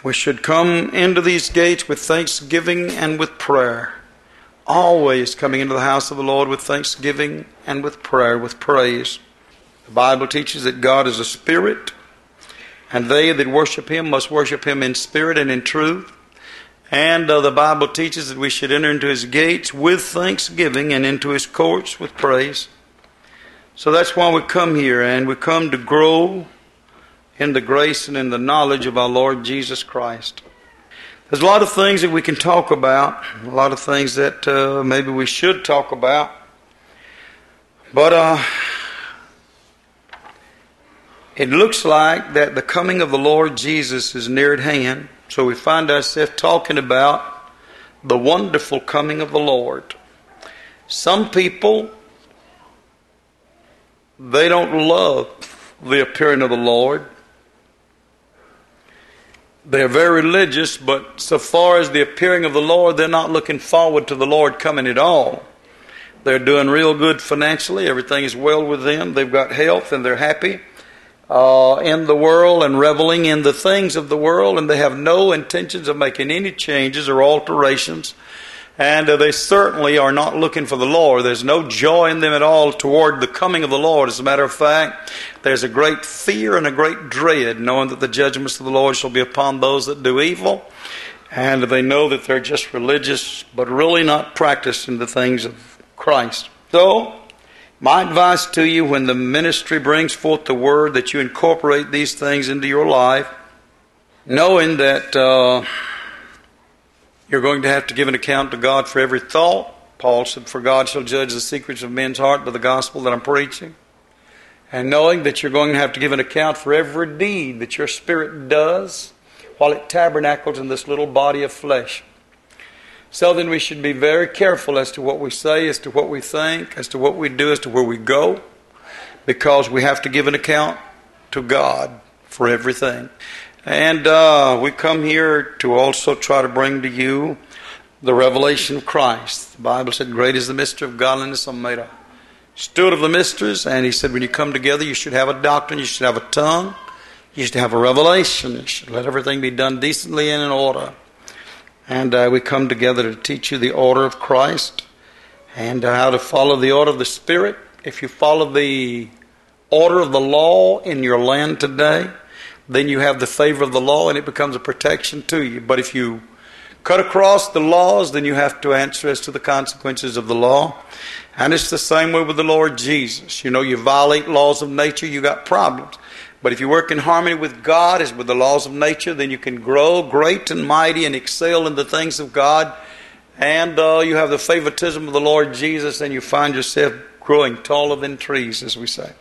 We should come into these gates with thanksgiving and with prayer. Always coming into the house of the Lord with thanksgiving and with prayer, with praise. The Bible teaches that God is a spirit, and they that worship Him must worship Him in spirit and in truth. And the Bible teaches that we should enter into His gates with thanksgiving and into His courts with praise. So that's why we come here, and we come to grow in the grace and in the knowledge of our Lord Jesus Christ. There's a lot of things that we can talk about, a lot of things that maybe we should talk about. But it looks like that the coming of the Lord Jesus is near at hand. So we find ourselves talking about the wonderful coming of the Lord. Some people, they don't love the appearing of the Lord. They're very religious, but so far as the appearing of the Lord, they're not looking forward to the Lord coming at all. They're doing real good financially. Everything is well with them. They've got health and they're happy in the world and reveling in the things of the world, and they have no intentions of making any changes or alterations. And they certainly are not looking for the Lord. There's no joy in them at all toward the coming of the Lord. As a matter of fact, there's a great fear and a great dread, knowing that the judgments of the Lord shall be upon those that do evil. And they know that they're just religious, but really not practicing the things of Christ. So, my advice to you, when the ministry brings forth the word, that you incorporate these things into your life, knowing that you're going to have to give an account to God for every thought. Paul said, "For God shall judge the secrets of men's heart by the gospel that I'm preaching." And knowing that you're going to have to give an account for every deed that your spirit does while it tabernacles in this little body of flesh. So then we should be very careful as to what we say, as to what we think, as to what we do, as to where we go, because we have to give an account to God for everything. And we come here to also try to bring to you the revelation of Christ. The Bible said, "Great is the mystery of godliness." I made a steward of the mysteries, and he said when you come together you should have a doctrine, you should have a tongue, you should have a revelation, you should let everything be done decently and in order. And we come together to teach you the order of Christ and how to follow the order of the Spirit. If you follow the order of the law in your land today, then you have the favor of the law and it becomes a protection to you. But if you cut across the laws, then you have to answer as to the consequences of the law. And it's the same way with the Lord Jesus. You know, you violate laws of nature, you got problems. But if you work in harmony with God as with the laws of nature, then you can grow great and mighty and excel in the things of God. And you have the favoritism of the Lord Jesus, and you find yourself growing taller than trees, as we say.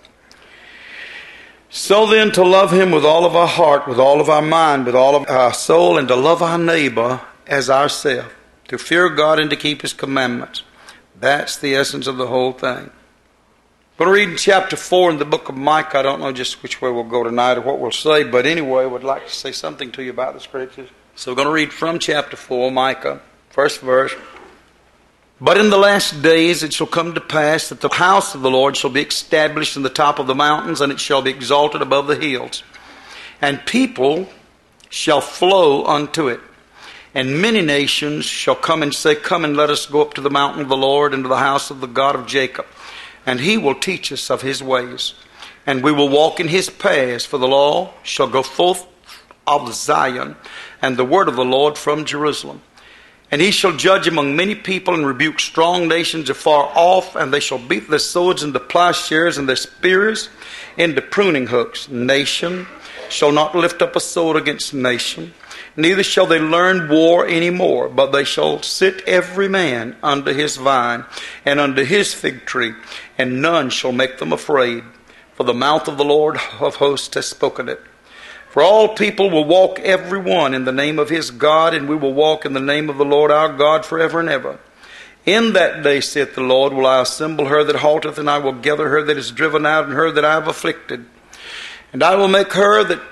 So then, to love Him with all of our heart, with all of our mind, with all of our soul, and to love our neighbor as ourselves, to fear God and to keep His commandments. That's the essence of the whole thing. We're going to read in chapter 4 in the book of Micah. I don't know just which way we'll go tonight or what we'll say, but anyway, I would like to say something to you about the Scriptures. So we're going to read from chapter 4, Micah, first verse. "But in the last days it shall come to pass that the house of the Lord shall be established in the top of the mountains, and it shall be exalted above the hills. And people shall flow unto it. And many nations shall come and say, Come and let us go up to the mountain of the Lord, and to the house of the God of Jacob. And He will teach us of His ways. And we will walk in His paths, for the law shall go forth of Zion, and the word of the Lord from Jerusalem. And He shall judge among many people, and rebuke strong nations afar off, and they shall beat their swords into plowshares, and their spears into pruning hooks. Nation shall not lift up a sword against nation, neither shall they learn war any more, but they shall sit every man under his vine, and under his fig tree, and none shall make them afraid. For the mouth of the Lord of hosts has spoken it. For all people will walk every one in the name of his God, and we will walk in the name of the Lord our God forever and ever. In that day, saith the Lord, will I assemble her that halteth, and I will gather her that is driven out, and her that I have afflicted. And I will make her that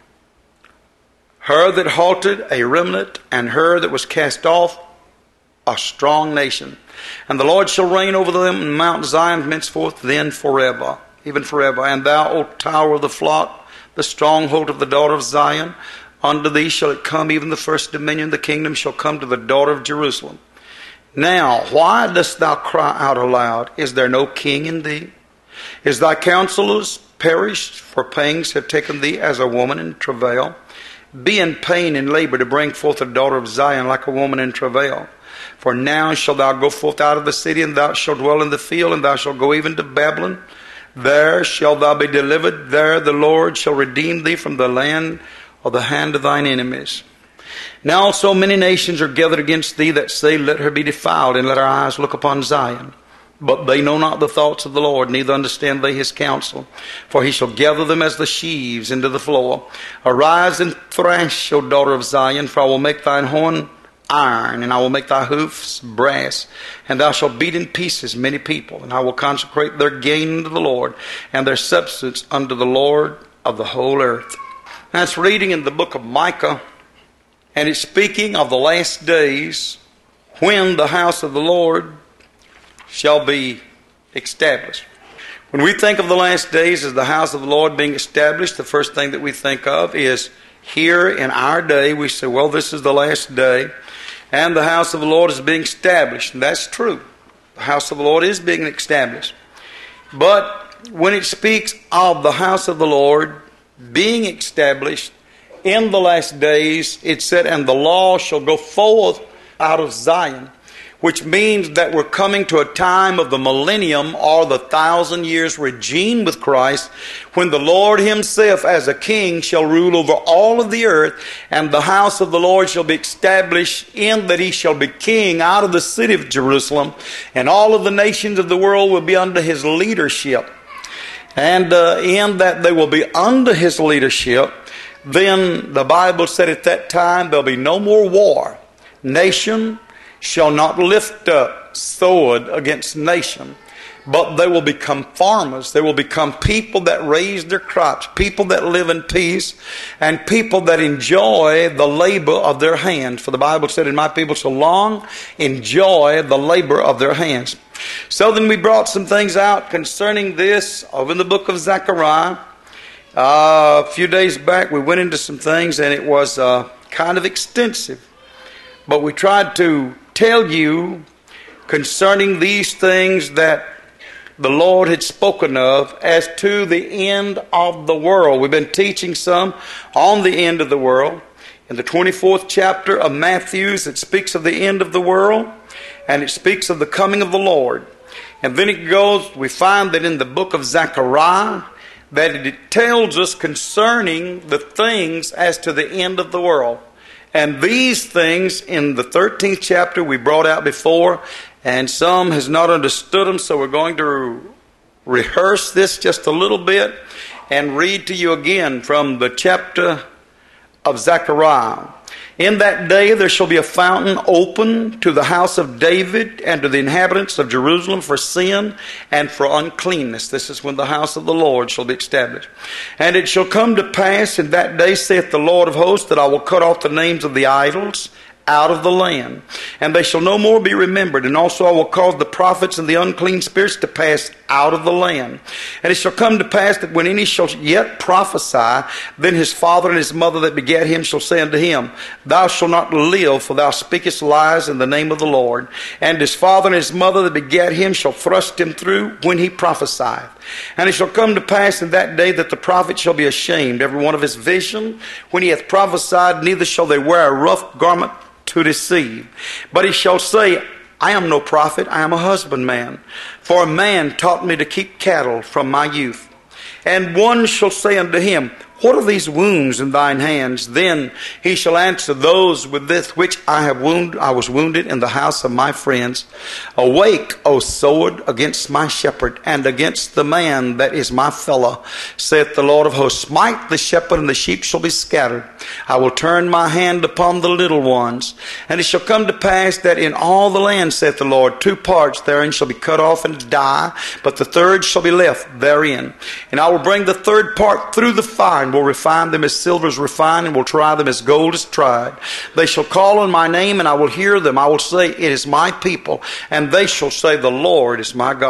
halted a remnant, and her that was cast off a strong nation. And the Lord shall reign over them in Mount Zion from henceforth, then forever, even forever. And thou, O tower of the flock, the stronghold of the daughter of Zion, Unto thee shall it come, even the first dominion, the kingdom shall come to the daughter of Jerusalem. Now, why dost thou cry out aloud? Is there no king in thee? Is thy counselors perished? For pangs have taken thee as a woman in travail. Be in pain and labor to bring forth a daughter of Zion like a woman in travail. For now shalt thou go forth out of the city, and thou shalt dwell in the field, and thou shalt go even to Babylon. There shalt thou be delivered. There the Lord shall redeem thee from the land of the hand of thine enemies. Now also many nations are gathered against thee that say, Let her be defiled, and let our eyes look upon Zion. But they know not the thoughts of the Lord, neither understand they his counsel. For he shall gather them as the sheaves into the floor. Arise and thrash, O daughter of Zion, for I will make thine horn iron, and I will make thy hoofs brass, and thou shalt beat in pieces many people, and I will consecrate their gain unto the Lord, and their substance unto the Lord of the whole earth. That's reading in the book of Micah, and it's speaking of the last days when the house of the Lord shall be established. When we think of the last days as the house of the Lord being established, the first thing that we think of is here in our day, we say, well, this is the last day, and the house of the Lord is being established. And that's true. The house of the Lord is being established. But when it speaks of the house of the Lord being established in the last days, it said, and the law shall go forth out of Zion, which means that we're coming to a time of the millennium, or the 1,000 years regime with Christ, when the Lord himself as a king shall rule over all of the earth, and the house of the Lord shall be established in that he shall be king out of the city of Jerusalem, and all of the nations of the world will be under his leadership. And in that they will be under his leadership, then the Bible said at that time there'll be no more war. Nation shall not lift up sword against nation, but they will become farmers. They will become people that raise their crops, people that live in peace, and people that enjoy the labor of their hands. For the Bible said, and my people shall long enjoy the labor of their hands. So then we brought some things out concerning this over in the book of Zechariah. A few days back we went into some things, and it was kind of extensive. But we tried to tell you concerning these things that the Lord had spoken of as to the end of the world. We've been teaching some on the end of the world. In the 24th chapter of Matthew, it speaks of the end of the world, and it speaks of the coming of the Lord. And then it goes, we find that in the book of Zechariah, that it tells us concerning the things as to the end of the world. And these things in the 13th chapter we brought out before, and some has not understood them, so we're going to rehearse this just a little bit and read to you again from the chapter of Zechariah. In that day there shall be a fountain open to the house of David and to the inhabitants of Jerusalem for sin and for uncleanness. This is when the house of the Lord shall be established. And it shall come to pass in that day, saith the Lord of hosts, that I will cut off the names of the idols out of the land, and they shall no more be remembered. And also I will cause the prophets and the unclean spirits to pass out of the land. And it shall come to pass that when any shall yet prophesy, then his father and his mother that begat him shall say unto him, Thou shalt not live, for thou speakest lies in the name of the Lord. And his father and his mother that begat him shall thrust him through when he prophesieth. And it shall come to pass in that day that the prophet shall be ashamed, every one of his vision, when he hath prophesied, neither shall they wear a rough garment to deceive. But he shall say, I am no prophet, I am a husbandman. For a man taught me to keep cattle from my youth. And one shall say unto him, What are these wounds in thine hands? Then he shall answer, Those with this which I was wounded in the house of my friends. Awake, O sword, against my shepherd, and against the man that is my fellow, saith the Lord of hosts. Smite the shepherd, and the sheep shall be scattered. I will turn my hand upon the little ones. And it shall come to pass that in all the land, saith the Lord, 2 parts therein shall be cut off and die, but the third shall be left therein. And I will bring the third part through the fire, and will refine them as silver is refined, and will try them as gold is tried. They shall call on my name, and I will hear them. I will say, It is my people. And they shall say, The Lord is my God.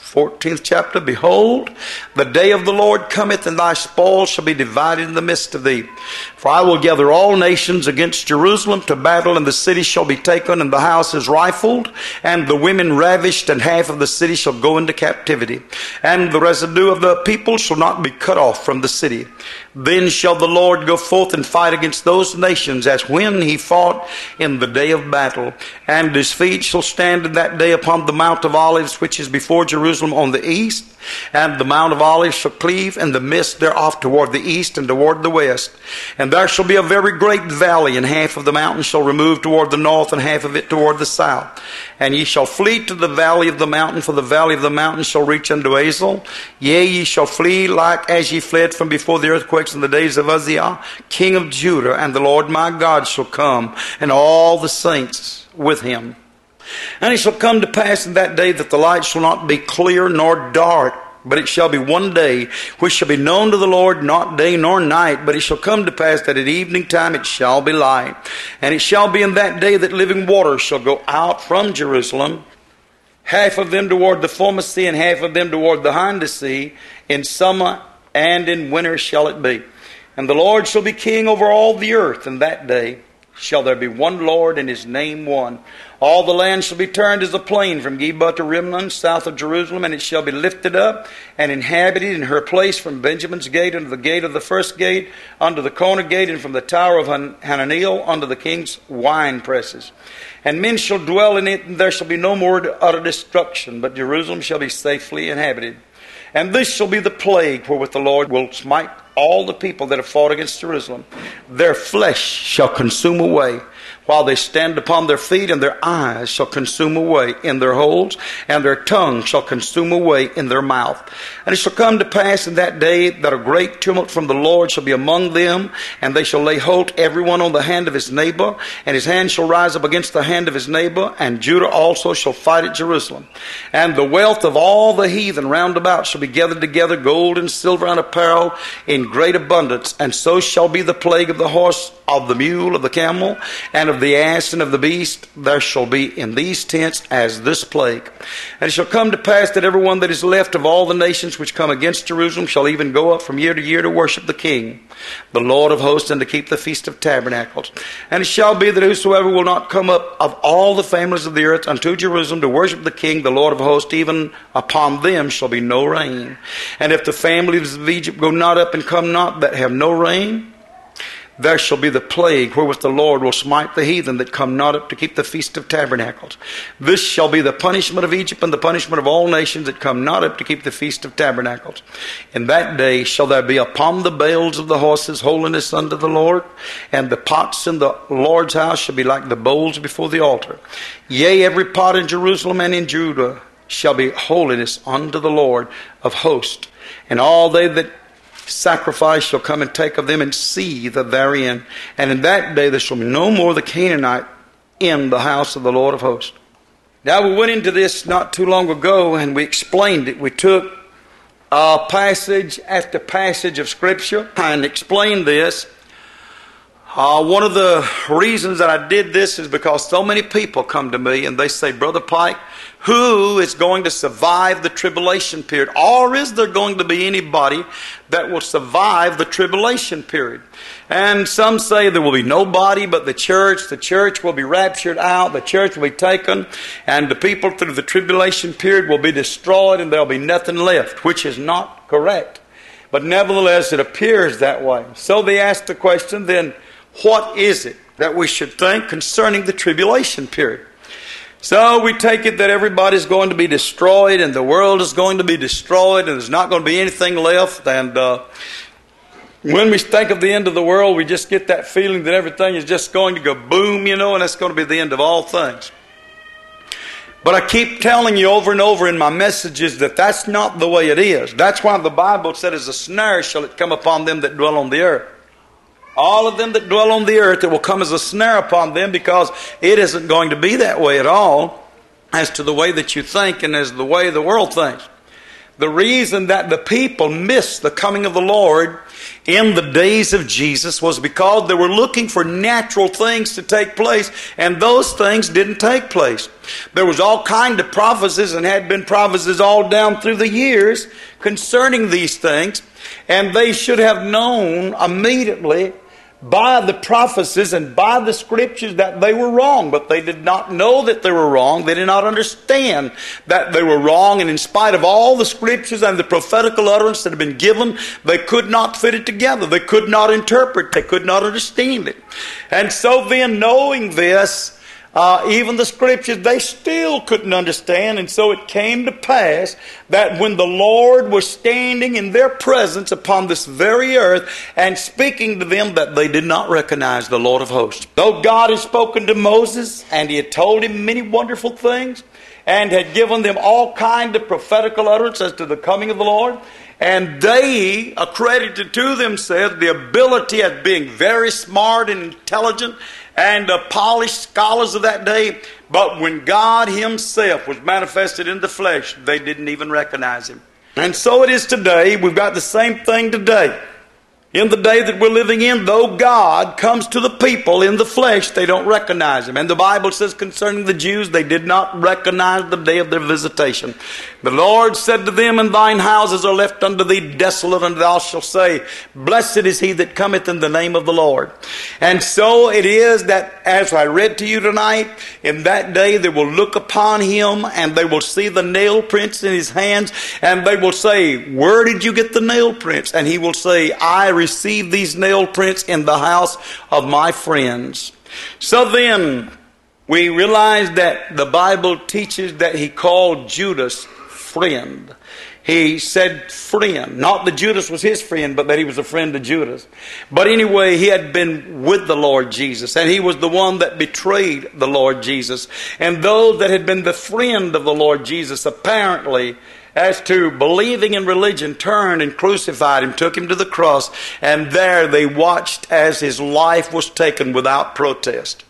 14th chapter, behold, the day of the Lord cometh, and thy spoil shall be divided in the midst of thee. For I will gather all nations against Jerusalem to battle, and the city shall be taken, and the houses rifled, and the women ravished, and half of the city shall go into captivity. And the residue of the people shall not be cut off from the city. Then shall the Lord go forth and fight against those nations, as when he fought in the day of battle. And his feet shall stand in that day upon the Mount of Olives, which is before Jerusalem on the east. And the Mount of Olives shall cleave in the midst thereof toward the east and toward the west. And there shall be a very great valley, and half of the mountain shall remove toward the north, and half of it toward the south. And ye shall flee to the valley of the mountain, for the valley of the mountain shall reach unto Azel. Yea, ye shall flee like as ye fled from before the earthquakes in the days of Uzziah, king of Judah. And the Lord my God shall come, and all the saints with him. And it shall come to pass in that day that the light shall not be clear nor dark, but it shall be one day, which shall be known to the Lord, not day nor night. But it shall come to pass that at evening time it shall be light. And it shall be in that day that living waters shall go out from Jerusalem, half of them toward the former sea, and half of them toward the hinder sea. In summer and in winter shall it be. And the Lord shall be king over all the earth. In that day shall there be one Lord, and his name one. All the land shall be turned as a plain from Geba to Rimmon, south of Jerusalem, and it shall be lifted up and inhabited in her place from Benjamin's gate unto the gate of the first gate, unto the corner gate, and from the tower of Hananiel unto the king's wine presses. And men shall dwell in it, and there shall be no more utter destruction, but Jerusalem shall be safely inhabited. And this shall be the plague wherewith the Lord will smite all the people that have fought against Jerusalem. Their flesh shall consume away while they stand upon their feet, and their eyes shall consume away in their holes, and their tongue shall consume away in their mouth. And it shall come to pass in that day that a great tumult from the Lord shall be among them, and they shall lay hold every one on the hand of his neighbor, and his hand shall rise up against the hand of his neighbor, and Judah also shall fight at Jerusalem. And the wealth of all the heathen round about shall be gathered together, gold and silver and apparel in great abundance, and so shall be the plague of the horse, of the mule, of the camel, and of the ass, and of the beast. There shall be in these tents as this plague. And it shall come to pass that every one that is left of all the nations which come against Jerusalem shall even go up from year to year to worship the King, the Lord of hosts, and to keep the Feast of Tabernacles. And it shall be that whosoever will not come up of all the families of the earth unto Jerusalem to worship the King, the Lord of hosts, even upon them shall be no rain. And if the families of Egypt go not up and come not, that have no rain, there shall be the plague wherewith the Lord will smite the heathen that come not up to keep the Feast of Tabernacles. This shall be the punishment of Egypt, and the punishment of all nations that come not up to keep the Feast of Tabernacles. In that day shall there be upon the bales of the horses holiness unto the Lord, and the pots in the Lord's house shall be like the bowls before the altar. Yea, every pot in Jerusalem and in Judah shall be holiness unto the Lord of hosts. And all they that sacrifice shall come and take of them and seethe therein. And in that day there shall be no more the Canaanite in the house of the Lord of hosts. Now we went into this not too long ago, and we explained it. We took passage after passage of Scripture and explained this. One of the reasons that I did this is because so many people come to me and they say, Brother Pike, who is going to survive the tribulation period? Or is there going to be anybody that will survive the tribulation period? And some say there will be nobody but the church will be raptured out, the church will be taken, and the people through the tribulation period will be destroyed, and there will be nothing left, which is not correct. But nevertheless, it appears that way. So they ask the question, then, what is it that we should think concerning the tribulation period? So we take it that everybody's going to be destroyed, and the world is going to be destroyed, and there's not going to be anything left. And when we think of the end of the world, we just get that feeling that everything is just going to go boom, and that's going to be the end of all things. But I keep telling you over and over in my messages that that's not the way it is. That's why the Bible said, as a snare shall it come upon them that dwell on the earth. All of them that dwell on the earth, it will come as a snare upon them, because it isn't going to be that way at all as to the way that you think and as the way the world thinks. The reason that the people missed the coming of the Lord in the days of Jesus was because they were looking for natural things to take place, and those things didn't take place. There was all kind of prophecies, and had been prophecies all down through the years concerning these things, and they should have known immediately by the prophecies and by the scriptures that they were wrong. But they did not know that they were wrong. They did not understand that they were wrong. And in spite of all the scriptures and the prophetical utterance that had been given, they could not fit it together. They could not interpret. They could not understand it. And so then, knowing this, even the scriptures, they still couldn't understand. And so it came to pass that when the Lord was standing in their presence upon this very earth and speaking to them, that they did not recognize the Lord of hosts. Though God had spoken to Moses and he had told him many wonderful things and had given them all kind of prophetical utterance as to the coming of the Lord, and they accredited to themselves the ability of being very smart and intelligent and polished scholars of that day. But when God himself was manifested in the flesh, they didn't even recognize him. And so it is today. We've got the same thing today. In the day that we're living in, though God comes to the people in the flesh, they don't recognize him. And the Bible says concerning the Jews, they did not recognize the day of their visitation. The Lord said to them, "And thine houses are left unto thee desolate, and thou shalt say, Blessed is he that cometh in the name of the Lord." And so it is that, as I read to you tonight, in that day they will look upon him, and they will see the nail prints in his hands, and they will say, "Where did you get the nail prints?" And he will say, "I received these nail prints in the house of my friends." So then, we realize that the Bible teaches that he called Judas friend. He said friend. Not that Judas was his friend, but that he was a friend to Judas. But anyway, he had been with the Lord Jesus, and he was the one that betrayed the Lord Jesus. And those that had been the friend of the Lord Jesus, apparently, as to believing in religion, turned and crucified him, took him to the cross, and there they watched as his life was taken without protest.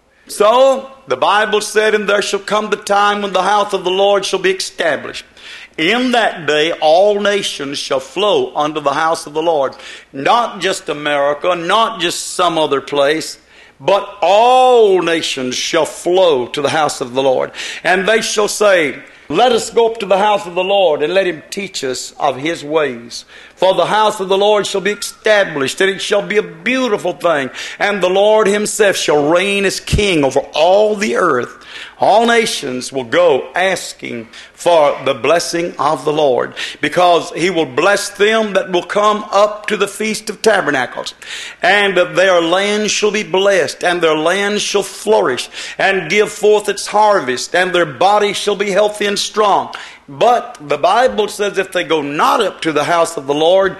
So, the Bible said, "And there shall come the time when the house of the Lord shall be established. In that day all nations shall flow unto the house of the Lord." Not just America, not just some other place, but all nations shall flow to the house of the Lord. And they shall say, "Let us go up to the house of the Lord, and let him teach us of his ways. For the house of the Lord shall be established, and it shall be a beautiful thing. And the Lord himself shall reign as king over all the earth." All nations will go asking for the blessing of the Lord, because he will bless them that will come up to the Feast of Tabernacles. And their land shall be blessed, and their land shall flourish, and give forth its harvest, and their body shall be healthy and strong. But the Bible says if they go not up to the house of the Lord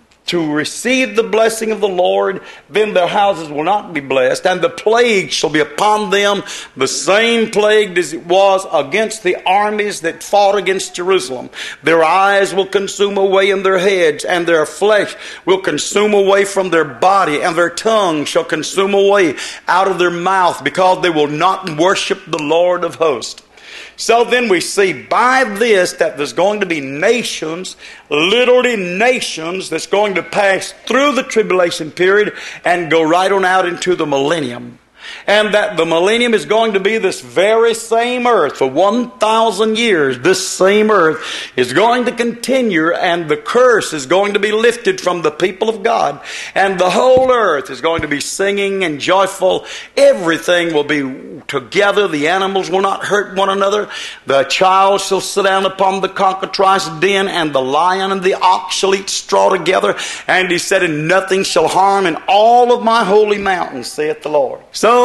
to receive the blessing of the Lord, then their houses will not be blessed, and the plague shall be upon them, the same plague as it was against the armies that fought against Jerusalem. Their eyes will consume away in their heads, and their flesh will consume away from their body, and their tongue shall consume away out of their mouth, because they will not worship the Lord of hosts. So then we see by this that there's going to be nations, literally nations, that's going to pass through the tribulation period and go right on out into the millennium. And that the millennium is going to be this very same earth for 1,000 years. This same earth is going to continue, and the curse is going to be lifted from the people of God. And the whole earth is going to be singing and joyful. Everything will be together. The animals will not hurt one another. The child shall sit down upon the cockatrice den, and the lion and the ox shall eat straw together. And he said, "And nothing shall harm in all of my holy mountains, saith the Lord." So,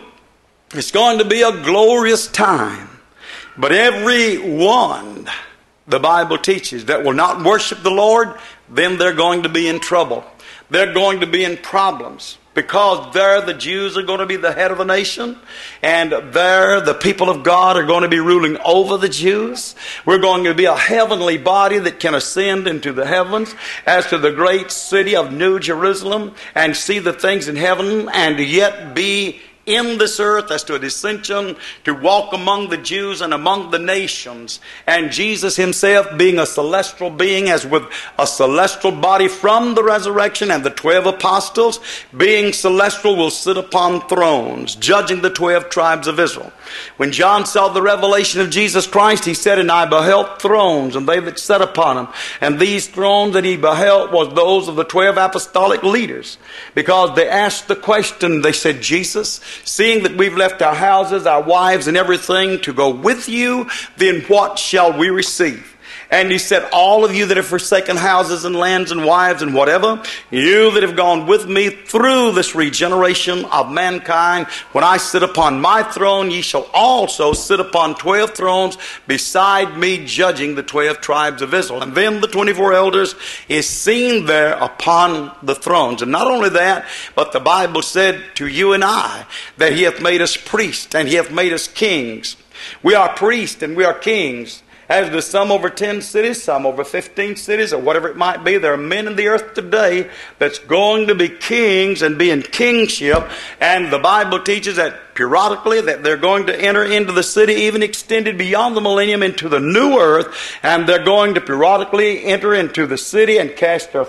it's going to be a glorious time. But every one, the Bible teaches, that will not worship the Lord, then they're going to be in trouble. They're going to be in problems. Because there the Jews are going to be the head of the nation, and there the people of God are going to be ruling over the Jews. We're going to be a heavenly body that can ascend into the heavens as to the great city of New Jerusalem and see the things in heaven, and yet be in this earth as to a dissension to walk among the Jews and among the nations. And Jesus himself, being a celestial being, as with a celestial body from the resurrection, and the 12 apostles, being celestial, will sit upon thrones, judging the 12 tribes of Israel. When John saw the revelation of Jesus Christ, he said, "And I beheld thrones, and they that sat upon them. And these thrones that he beheld was those of the 12 apostolic leaders." Because they asked the question, they said, "Jesus, seeing that we've left our houses, our wives, and everything to go with you, then what shall we receive?" And he said, "All of you that have forsaken houses and lands and wives and whatever, you that have gone with me through this regeneration of mankind, when I sit upon my throne, ye shall also sit upon 12 thrones beside me, judging the 12 tribes of Israel." And then the 24 elders is seen there upon the thrones. And not only that, but the Bible said to you and I that he hath made us priests and he hath made us kings. We are priests and we are kings. As to some over 10 cities, some over 15 cities, or whatever it might be, there are men in the earth today that's going to be kings and be in kingship. And the Bible teaches that periodically that they're going to enter into the city, even extended beyond the millennium into the new earth. And they're going to periodically enter into the city and cast their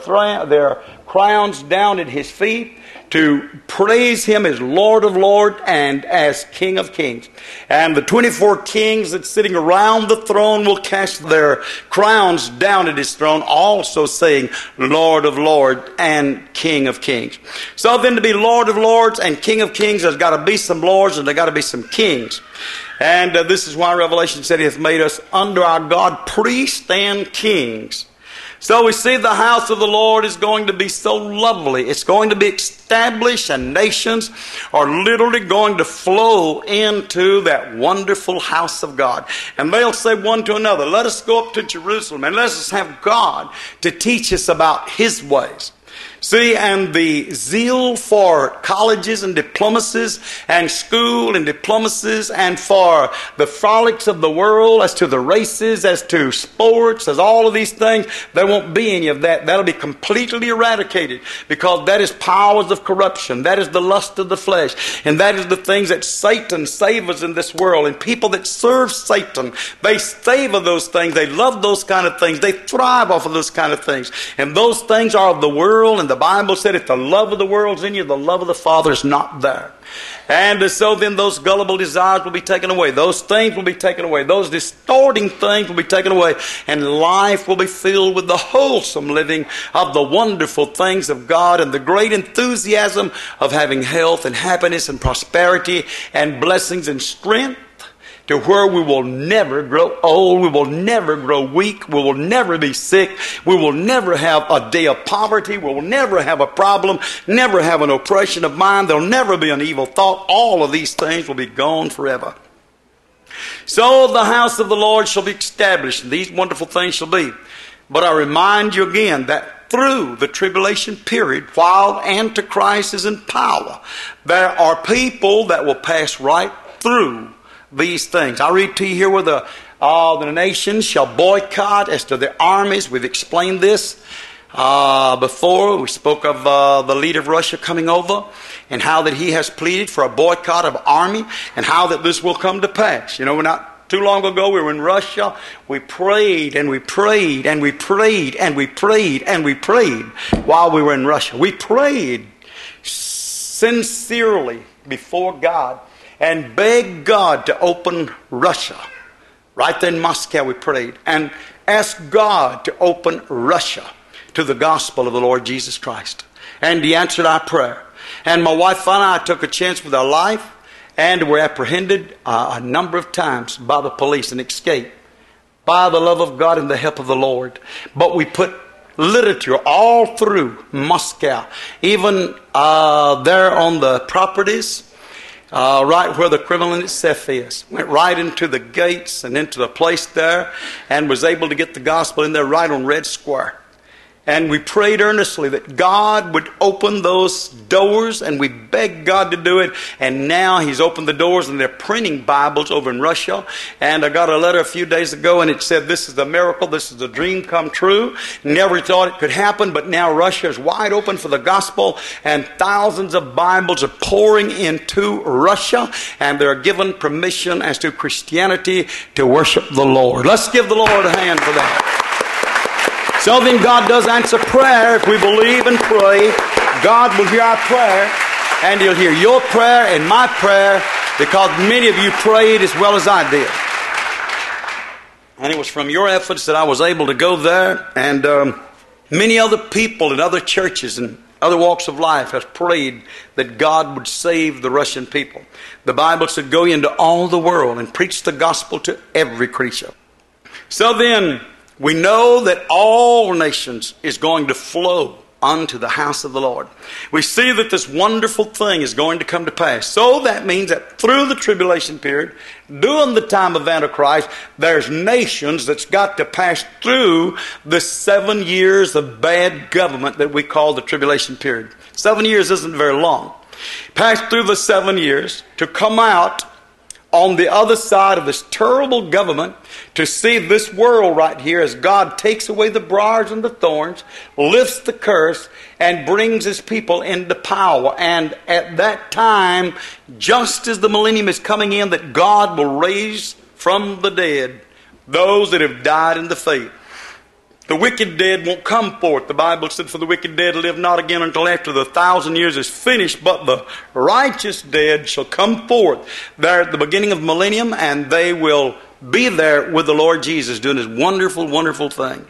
crowns down at his feet, to praise him as Lord of Lords and as King of Kings. And the 24 kings that's sitting around the throne will cast their crowns down at his throne, also saying Lord of Lords and King of Kings. So then, to be Lord of Lords and King of Kings, there's got to be some lords and there's got to be some kings. And this is why Revelation said he hath made us under our God priests and kings. So we see the house of the Lord is going to be so lovely. It's going to be established, and nations are literally going to flow into that wonderful house of God. And they'll say one to another, "Let us go up to Jerusalem and let us have God to teach us about his ways." See, and the zeal for colleges and diplomacies and school and diplomacies and for the frolics of the world, as to the races, as to sports, as all of these things, there won't be any of that. That'll be completely eradicated, because that is powers of corruption. That is the lust of the flesh. And that is the things that Satan savors in this world. And people that serve Satan, they savor those things. They love those kind of things. They thrive off of those kind of things. And those things are of the world. And the Bible said, if the love of the world's in you, the love of the Father is not there. And so then those gullible desires will be taken away. Those things will be taken away. Those distorting things will be taken away. And life will be filled with the wholesome living of the wonderful things of God and the great enthusiasm of having health and happiness and prosperity and blessings and strength, to where we will never grow old, we will never grow weak, we will never be sick, we will never have a day of poverty, we will never have a problem, never have an oppression of mind, there will never be an evil thought. All of these things will be gone forever. So the house of the Lord shall be established, and these wonderful things shall be. But I remind you again that through the tribulation period, while Antichrist is in power, there are people that will pass right through these things. I read to you here where the nations shall boycott as to their armies. We've explained this before. We spoke of the leader of Russia coming over, and how that he has pleaded for a boycott of army, and how that this will come to pass. You know, we're not too long ago, we were in Russia. We prayed and we prayed and we prayed and we prayed and we prayed while we were in Russia. We prayed sincerely before God and begged God to open Russia. Right there in Moscow we prayed and asked God to open Russia to the gospel of the Lord Jesus Christ. And he answered our prayer. And my wife and I took a chance with our life, and were apprehended a number of times by the police and escaped by the love of God and the help of the Lord. But we put literature all through Moscow, even there on the properties, right where the Kremlin itself is. Went right into the gates and into the place there, and was able to get the gospel in there right on Red Square. And we prayed earnestly that God would open those doors, and we begged God to do it. And now He's opened the doors, and they're printing Bibles over in Russia. And I got a letter a few days ago, and it said, this is a miracle, this is a dream come true. Never thought it could happen, but now Russia is wide open for the gospel, and thousands of Bibles are pouring into Russia, and they're given permission as to Christianity to worship the Lord. Let's give the Lord a hand for that. So then God does answer prayer. If we believe and pray, God will hear our prayer, and He'll hear your prayer and my prayer, because many of you prayed as well as I did. And it was from your efforts that I was able to go there, and many other people in other churches and other walks of life have prayed that God would save the Russian people. The Bible said, go into all the world and preach the gospel to every creature. So then, we know that all nations is going to flow unto the house of the Lord. We see that this wonderful thing is going to come to pass. So that means that through the tribulation period, during the time of Antichrist, there's nations that's got to pass through the 7 years of bad government that we call the tribulation period. 7 years isn't very long. Pass through the 7 years to come out on the other side of this terrible government, to see this world right here as God takes away the briars and the thorns, lifts the curse, and brings His people into power. And at that time, just as the millennium is coming in, that God will raise from the dead those that have died in the faith. The wicked dead won't come forth. The Bible said, for the wicked dead live not again until after the 1,000 years is finished, but the righteous dead shall come forth there at the beginning of millennium, and they will be there with the Lord Jesus doing His wonderful, wonderful thing.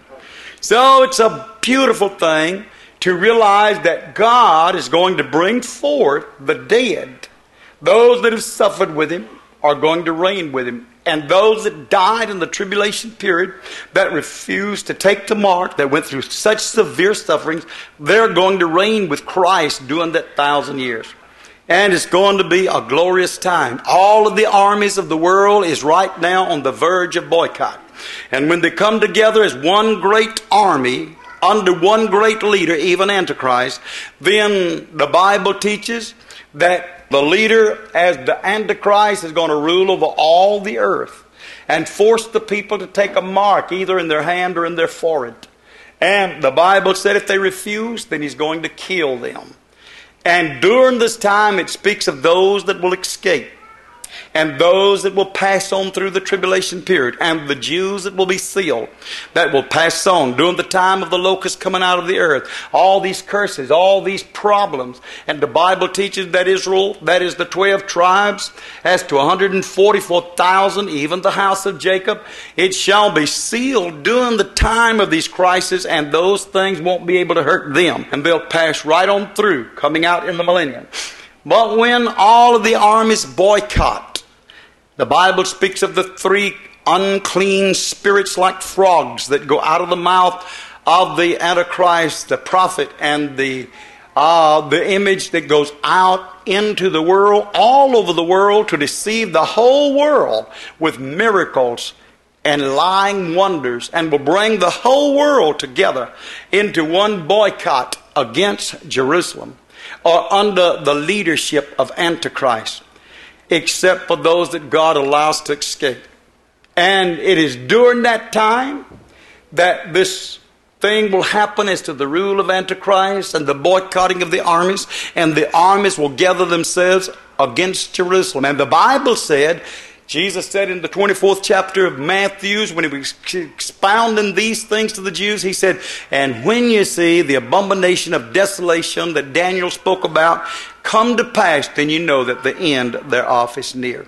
So it's a beautiful thing to realize that God is going to bring forth the dead. Those that have suffered with Him are going to reign with Him. And those that died in the tribulation period, that refused to take the mark, that went through such severe sufferings, they're going to reign with Christ during that 1,000 years. And it's going to be a glorious time. All of the armies of the world is right now on the verge of boycott. And when they come together as one great army, under one great leader, even Antichrist, then the Bible teaches that the leader, as the Antichrist, is going to rule over all the earth and force the people to take a mark either in their hand or in their forehead. And the Bible said if they refuse, then He's going to kill them. And during this time, it speaks of those that will escape, and those that will pass on through the tribulation period, and the Jews that will be sealed, that will pass on during the time of the locust coming out of the earth. All these curses, all these problems. And the Bible teaches that Israel, that is the 12 tribes, as to 144,000, even the house of Jacob, it shall be sealed during the time of these crises, and those things won't be able to hurt them. And they'll pass right on through, coming out in the millennium. But when all of the armies boycott, the Bible speaks of the 3 unclean spirits like frogs that go out of the mouth of the Antichrist, the prophet, and the image that goes out into the world, all over the world, to deceive the whole world with miracles and lying wonders, and will bring the whole world together into one boycott against Jerusalem, or under the leadership of Antichrist, except for those that God allows to escape. And it is during that time that this thing will happen as to the rule of Antichrist and the boycotting of the armies, and the armies will gather themselves against Jerusalem. And the Bible said, Jesus said in the 24th chapter of Matthew, when He was expounding these things to the Jews, He said, and when you see the abomination of desolation that Daniel spoke about come to pass, then you know that the end thereof is near.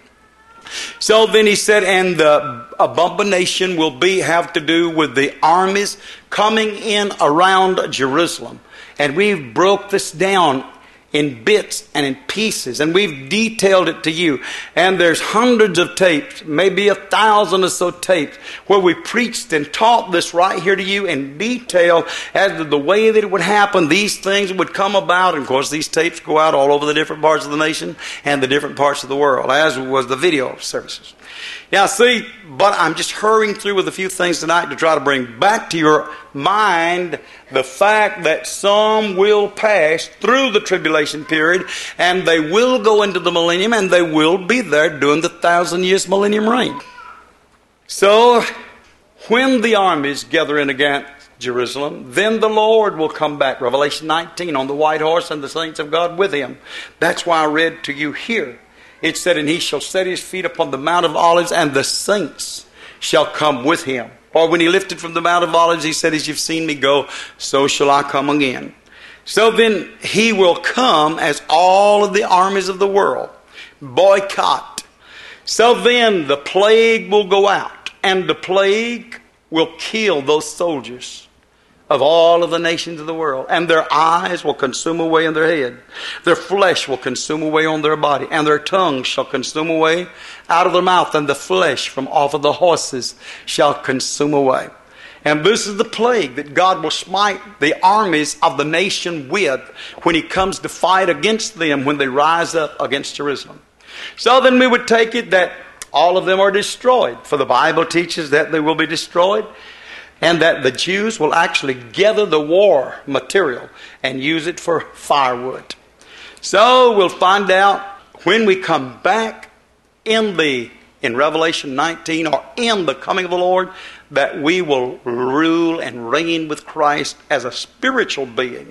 So then He said, and the abomination will have to do with the armies coming in around Jerusalem. And we've broke this down in bits and in pieces, and we've detailed it to you. And there's hundreds of tapes, maybe 1,000 or so tapes, where we preached and taught this right here to you in detail as to the way that it would happen, these things would come about. And of course, these tapes go out all over the different parts of the nation and the different parts of the world, as was the video services. Yeah, but I'm just hurrying through with a few things tonight to try to bring back to your mind the fact that some will pass through the tribulation period and they will go into the millennium and they will be there during the 1,000 years millennium reign. So, when the armies gather in against Jerusalem, then the Lord will come back. Revelation 19, on the white horse and the saints of God with him. That's why I read to you here. It said, and he shall set his feet upon the Mount of Olives, and the saints shall come with him. For when he lifted from the Mount of Olives, he said, as you've seen me go, so shall I come again. So then he will come as all of the armies of the world. Boycott. So then the plague will go out, and the plague will kill those soldiers of all of the nations of the world. And their eyes will consume away in their head. Their flesh will consume away on their body. And their tongues shall consume away out of their mouth. And the flesh from off of the horses shall consume away. And this is the plague that God will smite the armies of the nation with when he comes to fight against them when they rise up against Jerusalem. So then we would take it that all of them are destroyed. For the Bible teaches that they will be destroyed. And that the Jews will actually gather the war material and use it for firewood. So we'll find out when we come back in Revelation 19 or in the coming of the Lord that we will rule and reign with Christ as a spiritual being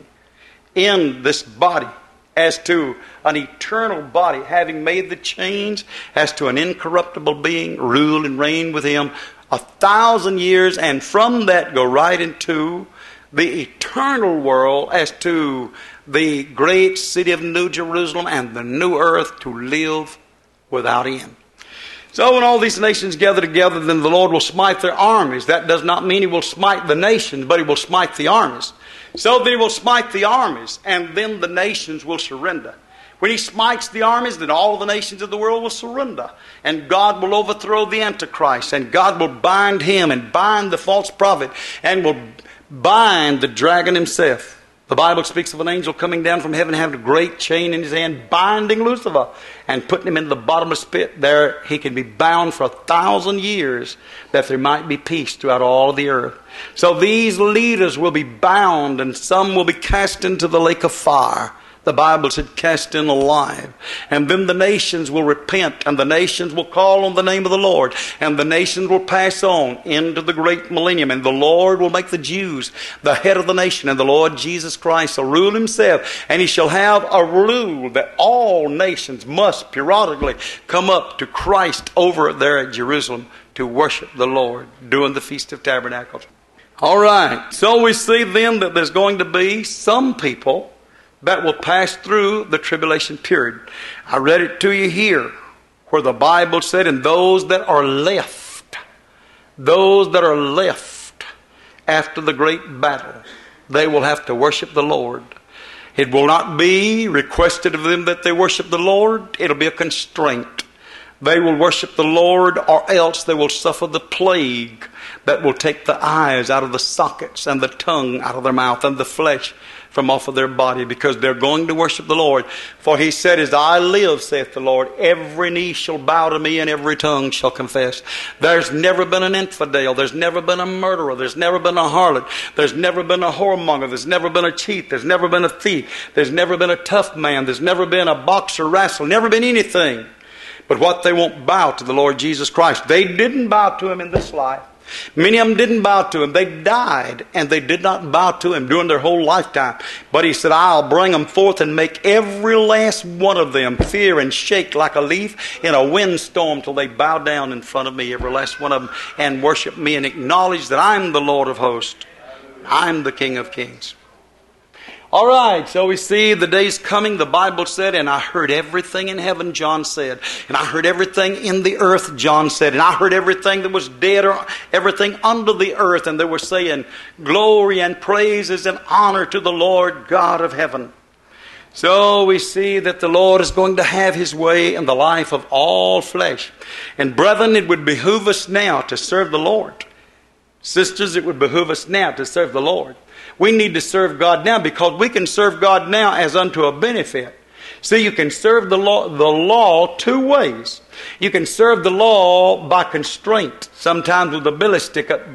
in this body, as to an eternal body, having made the change, as to an incorruptible being, rule and reign with him 1,000 years, and from that go right into the eternal world as to the great city of New Jerusalem and the new earth to live without end. So when all these nations gather together, then the Lord will smite their armies. That does not mean he will smite the nations, but he will smite the armies. So then he will smite the armies, and then the nations will surrender. When he smites the armies, then all the nations of the world will surrender. And God will overthrow the Antichrist. And God will bind him and bind the false prophet. And will bind the dragon himself. The Bible speaks of an angel coming down from heaven having a great chain in his hand, binding Lucifer and putting him in the bottomless pit. There he can be bound for 1,000 years, that there might be peace throughout all of the earth. So these leaders will be bound, and some will be cast into the lake of fire. The Bible said cast in alive. And then the nations will repent, and the nations will call on the name of the Lord, and the nations will pass on into the great millennium, and the Lord will make the Jews the head of the nation, and the Lord Jesus Christ shall rule himself, and he shall have a rule that all nations must periodically come up to Christ over there at Jerusalem to worship the Lord during the Feast of Tabernacles. All right, so we see then that there's going to be some people that will pass through the tribulation period. I read it to you here, where the Bible said, and those that are left after the great battle, they will have to worship the Lord. It will not be requested of them that they worship the Lord. It'll be a constraint. They will worship the Lord, or else they will suffer the plague that will take the eyes out of the sockets and the tongue out of their mouth and the flesh from off of their body, because they're going to worship the Lord. For he said, as I live, saith the Lord, every knee shall bow to me and every tongue shall confess. There's never been an infidel. There's never been a murderer. There's never been a harlot. There's never been a whoremonger. There's never been a cheat. There's never been a thief. There's never been a tough man. There's never been a boxer wrestler. Never been anything. But what they won't bow to the Lord Jesus Christ. They didn't bow to him in this life. Many of them didn't bow to him. They died and they did not bow to him during their whole lifetime. But he said, I'll bring them forth and make every last one of them fear and shake like a leaf in a windstorm till they bow down in front of me, every last one of them, and worship me and acknowledge that I'm the Lord of hosts. I'm the King of kings. All right, so we see the days coming. The Bible said, and I heard everything in heaven, John said. And I heard everything in the earth, John said. And I heard everything that was dead or everything under the earth. And they were saying, glory and praises and honor to the Lord God of heaven. So we see that the Lord is going to have his way in the life of all flesh. And brethren, it would behoove us now to serve the Lord. Sisters, it would behoove us now to serve the Lord. We need to serve God now, because we can serve God now as unto a benefit. See, you can serve the law two ways. You can serve the law by constraint, sometimes with a billy stick up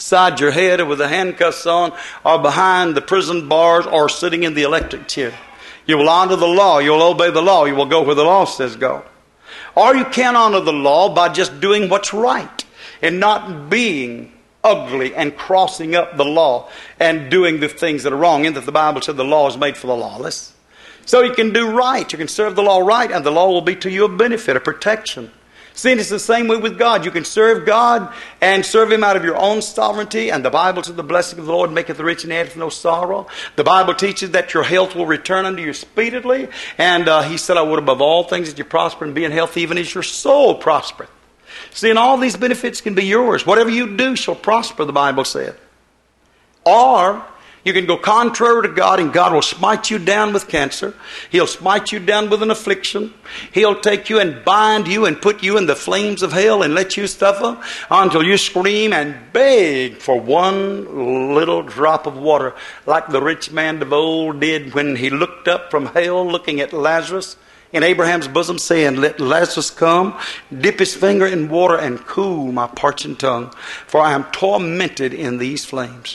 beside your head or with the handcuffs on or behind the prison bars or sitting in the electric chair. You will honor the law. You'll obey the law. You will go where the law says go. Or you can honor the law by just doing what's right and not being ugly and crossing up the law and doing the things that are wrong. And that the Bible said the law is made for the lawless. So you can do right. You can serve the law right, and the law will be to you a benefit, a protection. See, it's the same way with God. You can serve God and serve Him out of your own sovereignty. And the Bible says the blessing of the Lord maketh rich and addeth no sorrow. The Bible teaches that your health will return unto you speedily. And He said, I would above all things that you prosper and be in health even as your soul prospereth. See, and all these benefits can be yours. Whatever you do shall prosper, the Bible said. Or you can go contrary to God, and God will smite you down with cancer. He'll smite you down with an affliction. He'll take you and bind you and put you in the flames of hell and let you suffer until you scream and beg for one little drop of water, like the rich man of old did when he looked up from hell looking at Lazarus in Abraham's bosom, saying, let Lazarus come, dip his finger in water and cool my parching tongue, for I am tormented in these flames.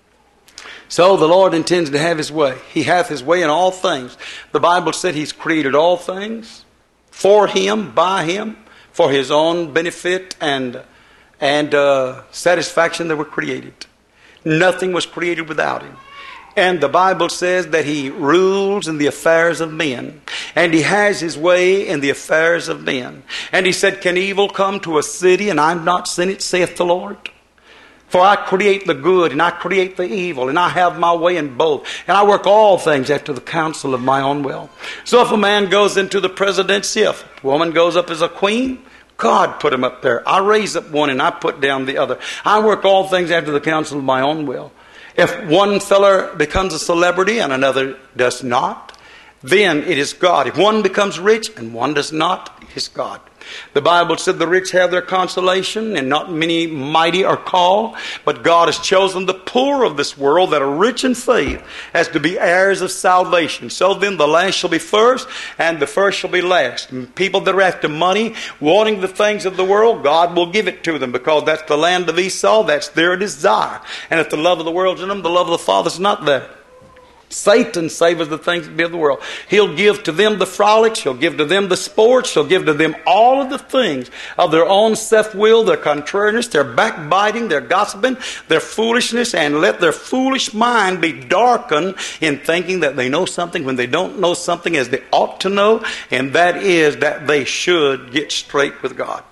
So the Lord intends to have His way. He hath His way in all things. The Bible said He's created all things for Him, by Him, for His own benefit and satisfaction that were created. Nothing was created without Him. And the Bible says that He rules in the affairs of men. And He has His way in the affairs of men. And He said, can evil come to a city and I've not seen it, saith the Lord? For I create the good and I create the evil, and I have my way in both. And I work all things after the counsel of my own will. So if a man goes into the presidency, if a woman goes up as a queen, God put him up there. I raise up one and I put down the other. I work all things after the counsel of my own will. If one feller becomes a celebrity and another does not, then it is God. If one becomes rich and one does not, it is God. The Bible said the rich have their consolation, and not many mighty are called. But God has chosen the poor of this world that are rich in faith as to be heirs of salvation. So then the last shall be first, and the first shall be last. And people that are after money, wanting the things of the world, God will give it to them, because that's the land of Esau. That's their desire. And if the love of the world's in them, the love of the Father's not there. Satan savors the things that be of the world. He'll give to them the frolics. He'll give to them the sports. He'll give to them all of the things of their own self-will, their contrariness, their backbiting, their gossiping, their foolishness, and let their foolish mind be darkened in thinking that they know something when they don't know something as they ought to know, and that is that they should get straight with God.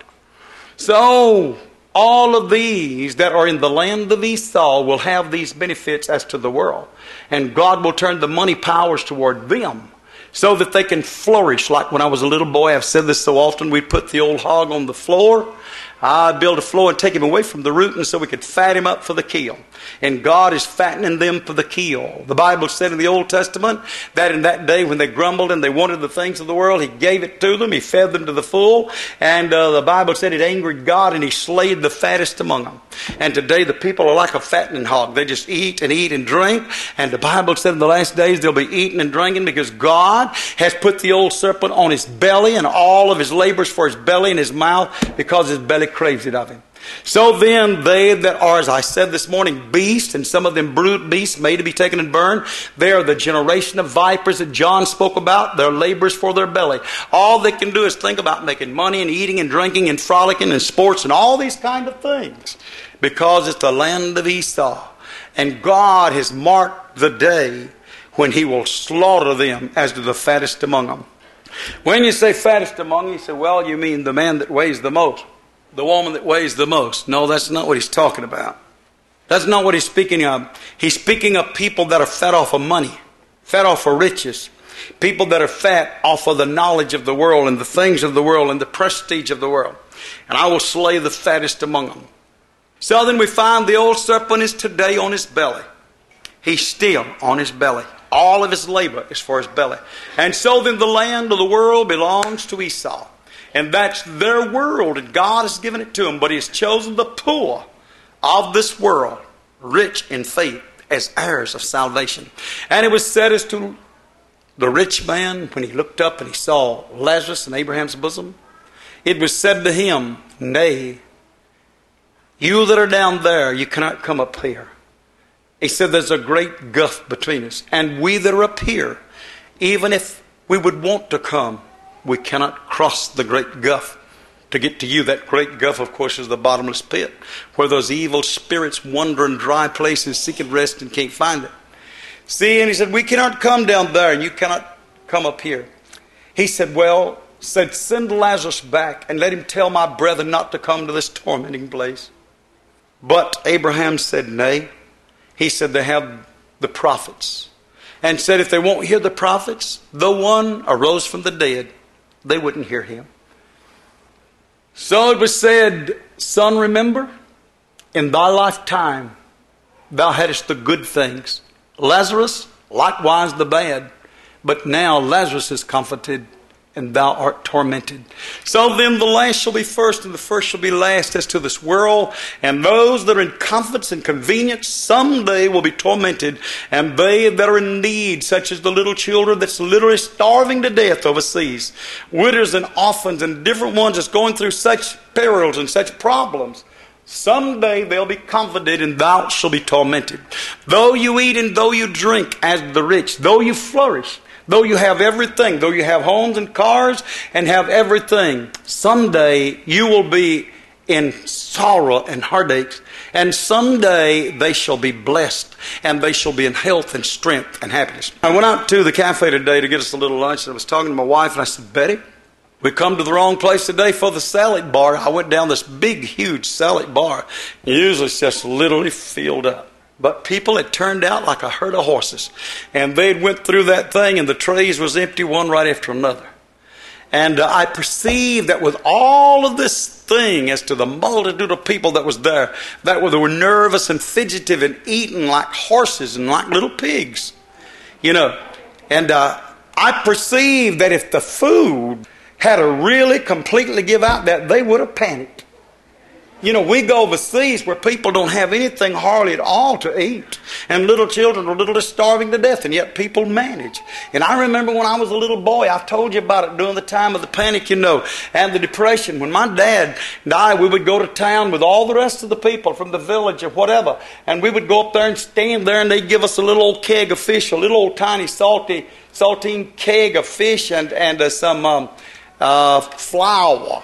So all of these that are in the land of Esau will have these benefits as to the world. And God will turn the money powers toward them so that they can flourish. Like when I was a little boy, I've said this so often, we'd put the old hog on the floor. I'd build a floor and take him away from the root, and so we could fat him up for the kill. And God is fattening them for the kill. The Bible said in the Old Testament that in that day when they grumbled and they wanted the things of the world, He gave it to them. He fed them to the full. And the Bible said it angered God, and He slayed the fattest among them. And today the people are like a fattening hog. They just eat and drink. And the Bible said in the last days they'll be eating and drinking because God has put the old serpent on his belly, and all of his labors for his belly and his mouth, because his belly craves it of him. So then they that are, as I said this morning, beasts, and some of them brute beasts made to be taken and burned, they are the generation of vipers that John spoke about. Their labors for their belly. All they can do is think about making money and eating and drinking and frolicking and sports and all these kind of things, because it's the land of Esau. And God has marked the day when He will slaughter them as to the fattest among them. When you say fattest among them, you say, well, you mean the man that weighs the most, the woman that weighs the most. No, that's not what He's talking about. That's not what He's speaking of. He's speaking of people that are fat off of money, fat off of riches, people that are fat off of the knowledge of the world and the things of the world and the prestige of the world. And I will slay the fattest among them. So then we find the old serpent is today on his belly. He's still on his belly. All of his labor is for his belly. And so then the land of the world belongs to Esau. And that's their world, and God has given it to them. But He has chosen the poor of this world, rich in faith, as heirs of salvation. And it was said as to the rich man, when he looked up and he saw Lazarus in Abraham's bosom, it was said to him, nay, You that are down there, you cannot come up here. He said there's a great gulf between us. And we that are up here, even if we would want to come, we cannot cross the great gulf to get to you. That great gulf, of course, is the bottomless pit, where those evil spirits wander in dry places, seeking rest and can't find it. See, and he said, we cannot come down there, and you cannot come up here. He said, send Lazarus back and let him tell my brethren not to come to this tormenting place. But Abraham said, nay. He said, they have the prophets. And said, if they won't hear the prophets, though one arose from the dead, they wouldn't hear him. So it was said, son, remember, in thy lifetime, thou hadst the good things. Lazarus, likewise the bad. But now Lazarus is comforted, and thou art tormented. So then the last shall be first, and the first shall be last as to this world. And those that are in comforts and convenience someday will be tormented. And they that are in need, such as the little children that's literally starving to death overseas, widows and orphans and different ones that's going through such perils and such problems, someday they'll be comforted, and thou shalt be tormented. Though you eat and though you drink as the rich, though you flourish, though you have everything, though you have homes and cars and have everything, someday you will be in sorrow and heartaches. And someday they shall be blessed, and they shall be in health and strength and happiness. I went out to the cafe today to get us a little lunch, and I was talking to my wife, and I said, Betty, we come to the wrong place today for the salad bar. I went down this big, huge salad bar. Usually it's just literally filled up. But people had turned out like a herd of horses. And they'd went through that thing, and the trays was empty, one right after another. And I perceived that with all of this thing, as to the multitude of people that was there, that were nervous and fidgetive and eating like horses and like little pigs. You know. And I perceived that if the food had to really completely give out, that they would have panicked. You know, we go overseas where people don't have anything hardly at all to eat. And little children are literally starving to death, and yet people manage. And I remember when I was a little boy, I've told you about it during the time of the panic, you know, and the depression. When my dad died, we would go to town with all the rest of the people from the village or whatever. And we would go up there and stand there, and they'd give us a little old keg of fish, a little old tiny saltine keg of fish, and some flour.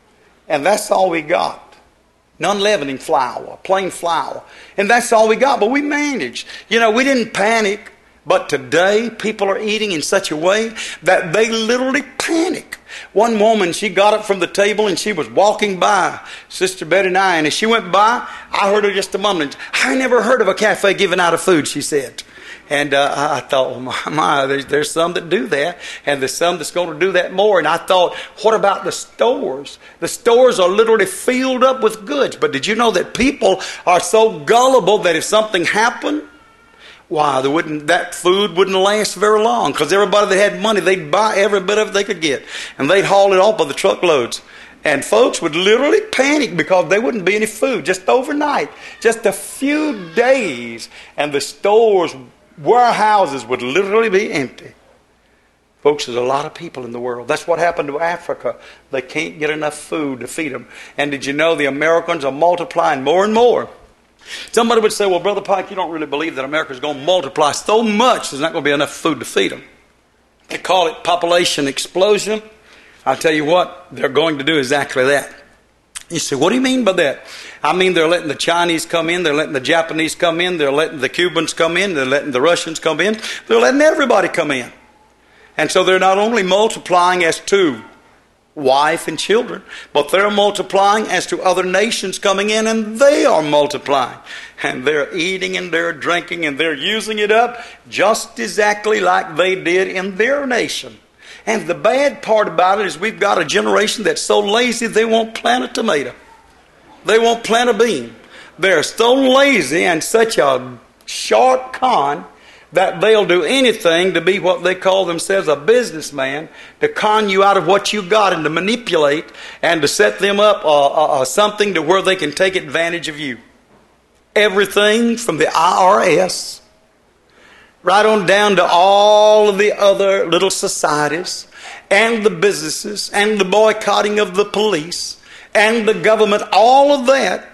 And that's all we got. Non-leavening flour, plain flour. And that's all we got, but we managed. You know, we didn't panic. But today, people are eating in such a way that they literally panic. One woman, she got up from the table and she was walking by Sister Betty and I. And as she went by, I heard her just a moment. I never heard of a cafe giving out of food, she said. And I thought, oh there's some that do that, and there's some that's going to do that more. And I thought, what about the stores? The stores are literally filled up with goods. But did you know that people are so gullible that if something happened, why, that food wouldn't last very long, because everybody that had money, they'd buy every bit of it they could get, and they'd haul it off by the truckloads. And folks would literally panic because there wouldn't be any food just overnight, just a few days, and the stores, warehouses would literally be empty. Folks, there's a lot of people in the world. That's what happened to Africa. They can't get enough food to feed them. And did you know the Americans are multiplying more and more? Somebody would say, well, Brother Pike, you don't really believe that America's going to multiply so much there's not going to be enough food to feed them. They call it population explosion. I'll tell you what, they're going to do exactly that. You say, what do you mean by that? I mean, they're letting the Chinese come in, they're letting the Japanese come in, they're letting the Cubans come in, they're letting the Russians come in, they're letting everybody come in. And so they're not only multiplying as to wife and children, but they're multiplying as to other nations coming in, and they are multiplying. And they're eating and they're drinking and they're using it up just exactly like they did in their nation. And the bad part about it is we've got a generation that's so lazy they won't plant a tomato. They won't plant a bean. They're so lazy and such a short con that they'll do anything to be what they call themselves a businessman, to con you out of what you got and to manipulate and to set them up something to where they can take advantage of you. Everything from the IRS right on down to all of the other little societies and the businesses and the boycotting of the police and the government, all of that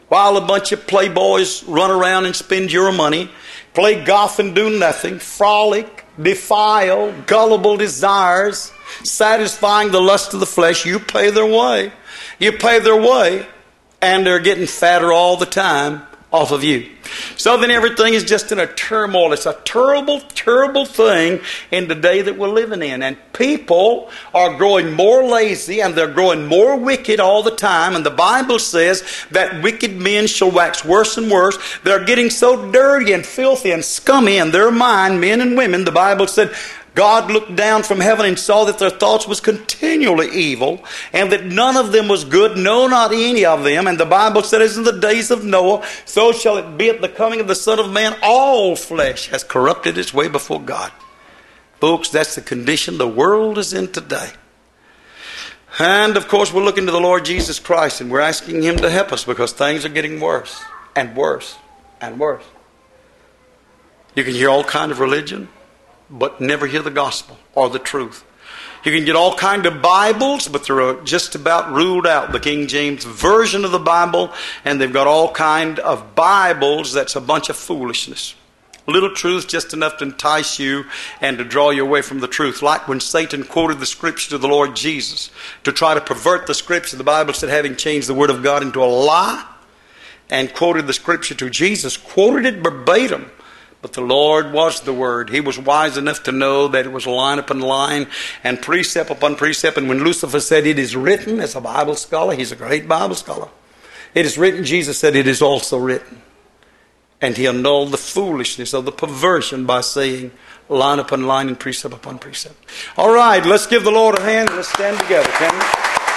while a bunch of playboys run around and spend your money, play golf and do nothing, frolic, defile, gullible desires, satisfying the lust of the flesh, you pay their way. You pay their way, and they're getting fatter all the time off of you. So then everything is just in a turmoil. It's a terrible, terrible thing in the day that we're living in. And people are growing more lazy and they're growing more wicked all the time. And the Bible says that wicked men shall wax worse and worse. They're getting so dirty and filthy and scummy in their mind, men and women. The Bible said God looked down from heaven and saw that their thoughts was continually evil, and that none of them was good, no, not any of them. And the Bible said, as in the days of Noah, so shall it be at the coming of the Son of Man. All flesh has corrupted its way before God. Folks, that's the condition the world is in today. And of course, we're looking to the Lord Jesus Christ, and we're asking Him to help us, because things are getting worse and worse and worse. You can hear all kind of religion, but never hear the gospel or the truth. You can get all kind of Bibles, but they're just about ruled out, the King James Version of the Bible, and they've got all kind of Bibles that's a bunch of foolishness. Little truth, just enough to entice you and to draw you away from the truth. Like when Satan quoted the Scripture to the Lord Jesus to try to pervert the Scripture, the Bible said, having changed the Word of God into a lie, and quoted the Scripture to Jesus, quoted it verbatim. But the Lord was the Word. He was wise enough to know that it was line upon line and precept upon precept. And when Lucifer said, it is written, as a Bible scholar, he's a great Bible scholar, it is written, Jesus said, it is also written. And he annulled the foolishness of the perversion by saying line upon line and precept upon precept. All right, let's give the Lord a hand. Let's stand together, can we?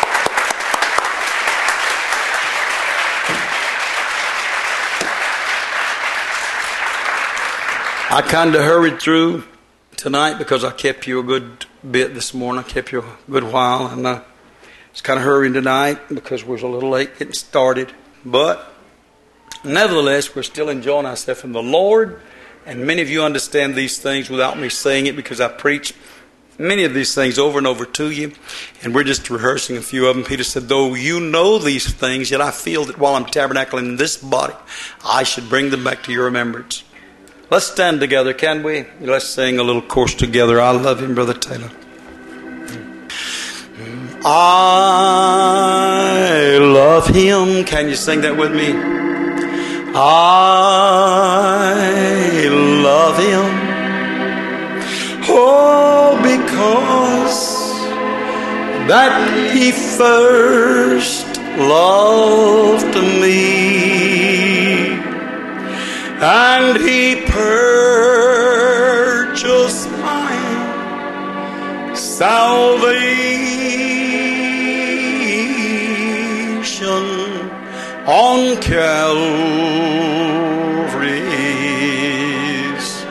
I kind of hurried through tonight because I kept you a good bit this morning. I kept you a good while. And I was kind of hurrying tonight because we was a little late getting started. But nevertheless, we're still enjoying ourselves in the Lord. And many of you understand these things without me saying it, because I preach many of these things over and over to you. And we're just rehearsing a few of them. Peter said, though you know these things, yet I feel that while I'm tabernacling in this body, I should bring them back to your remembrance. Let's stand together, can we? Let's sing a little chorus together. I love him, Brother Taylor. I love him. Can you sing that with me? I love him. Oh, because that he first loved me, and he purchased my salvation on Calvary's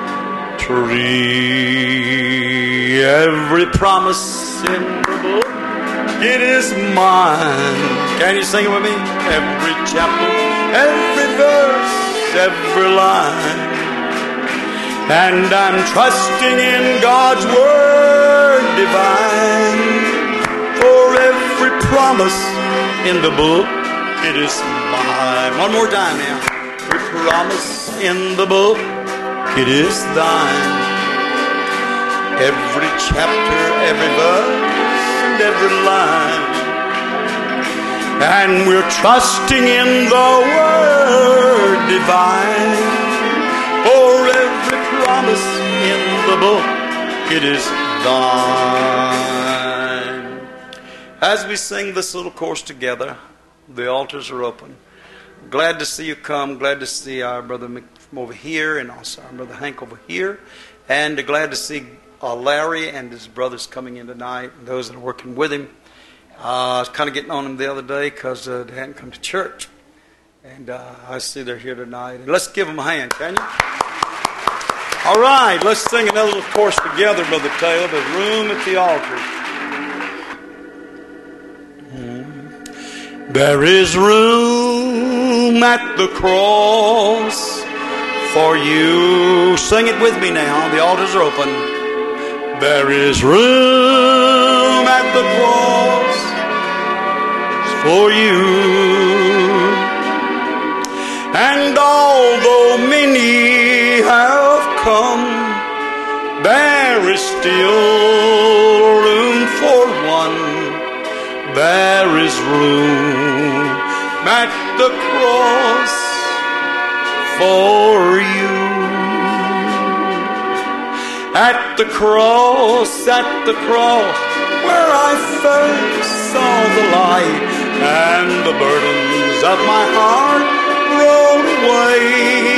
tree. Every promise in the book, it is mine. Can you sing it with me? Every chapter, every verse, every line, and I'm trusting in God's word divine. For every promise in the book, it is mine. One more time now. Every promise in the book, it is thine. Every chapter, every verse, and every line, and we're trusting in the word divine. For every promise in the book, it is thine. As we sing this little chorus together, the altars are open. Glad to see you come. Glad to see our brother Mick from over here, and also our brother Hank over here. And glad to see Larry and his brothers coming in tonight, and those that are working with him. I was kind of getting on them the other day because they hadn't come to church. And I see they're here tonight. And let's give them a hand, can you? All right, let's sing another little chorus together, Brother Taylor. There's room at the altar. There is room at the cross for you. Sing it with me now. The altars are open. There is room at the cross for you. still room for one. There is room at the cross for you. At the cross, where I first saw the light, and the burdens of my heart rolled away.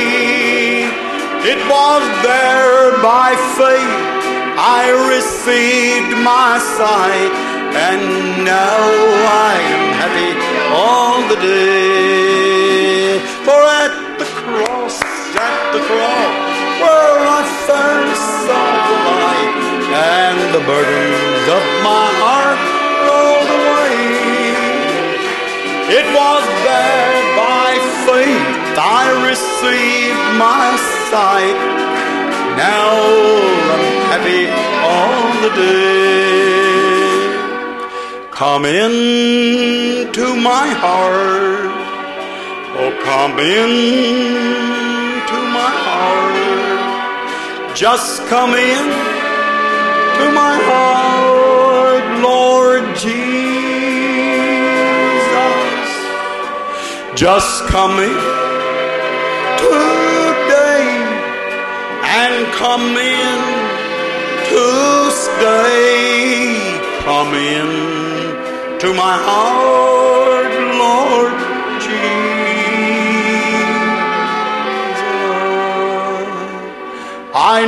It was there by faith I received my sight, and now I am happy all the day. For at the cross, where I first saw the light, and the burdens of my heart rolled away. It was there by faith I received my sight. Now I'm happy all the day. Come into my heart. Oh, come into my heart. Just come in to my heart, Lord Jesus. Just come in today and come in to stay. Come in to my heart, Lord Jesus. I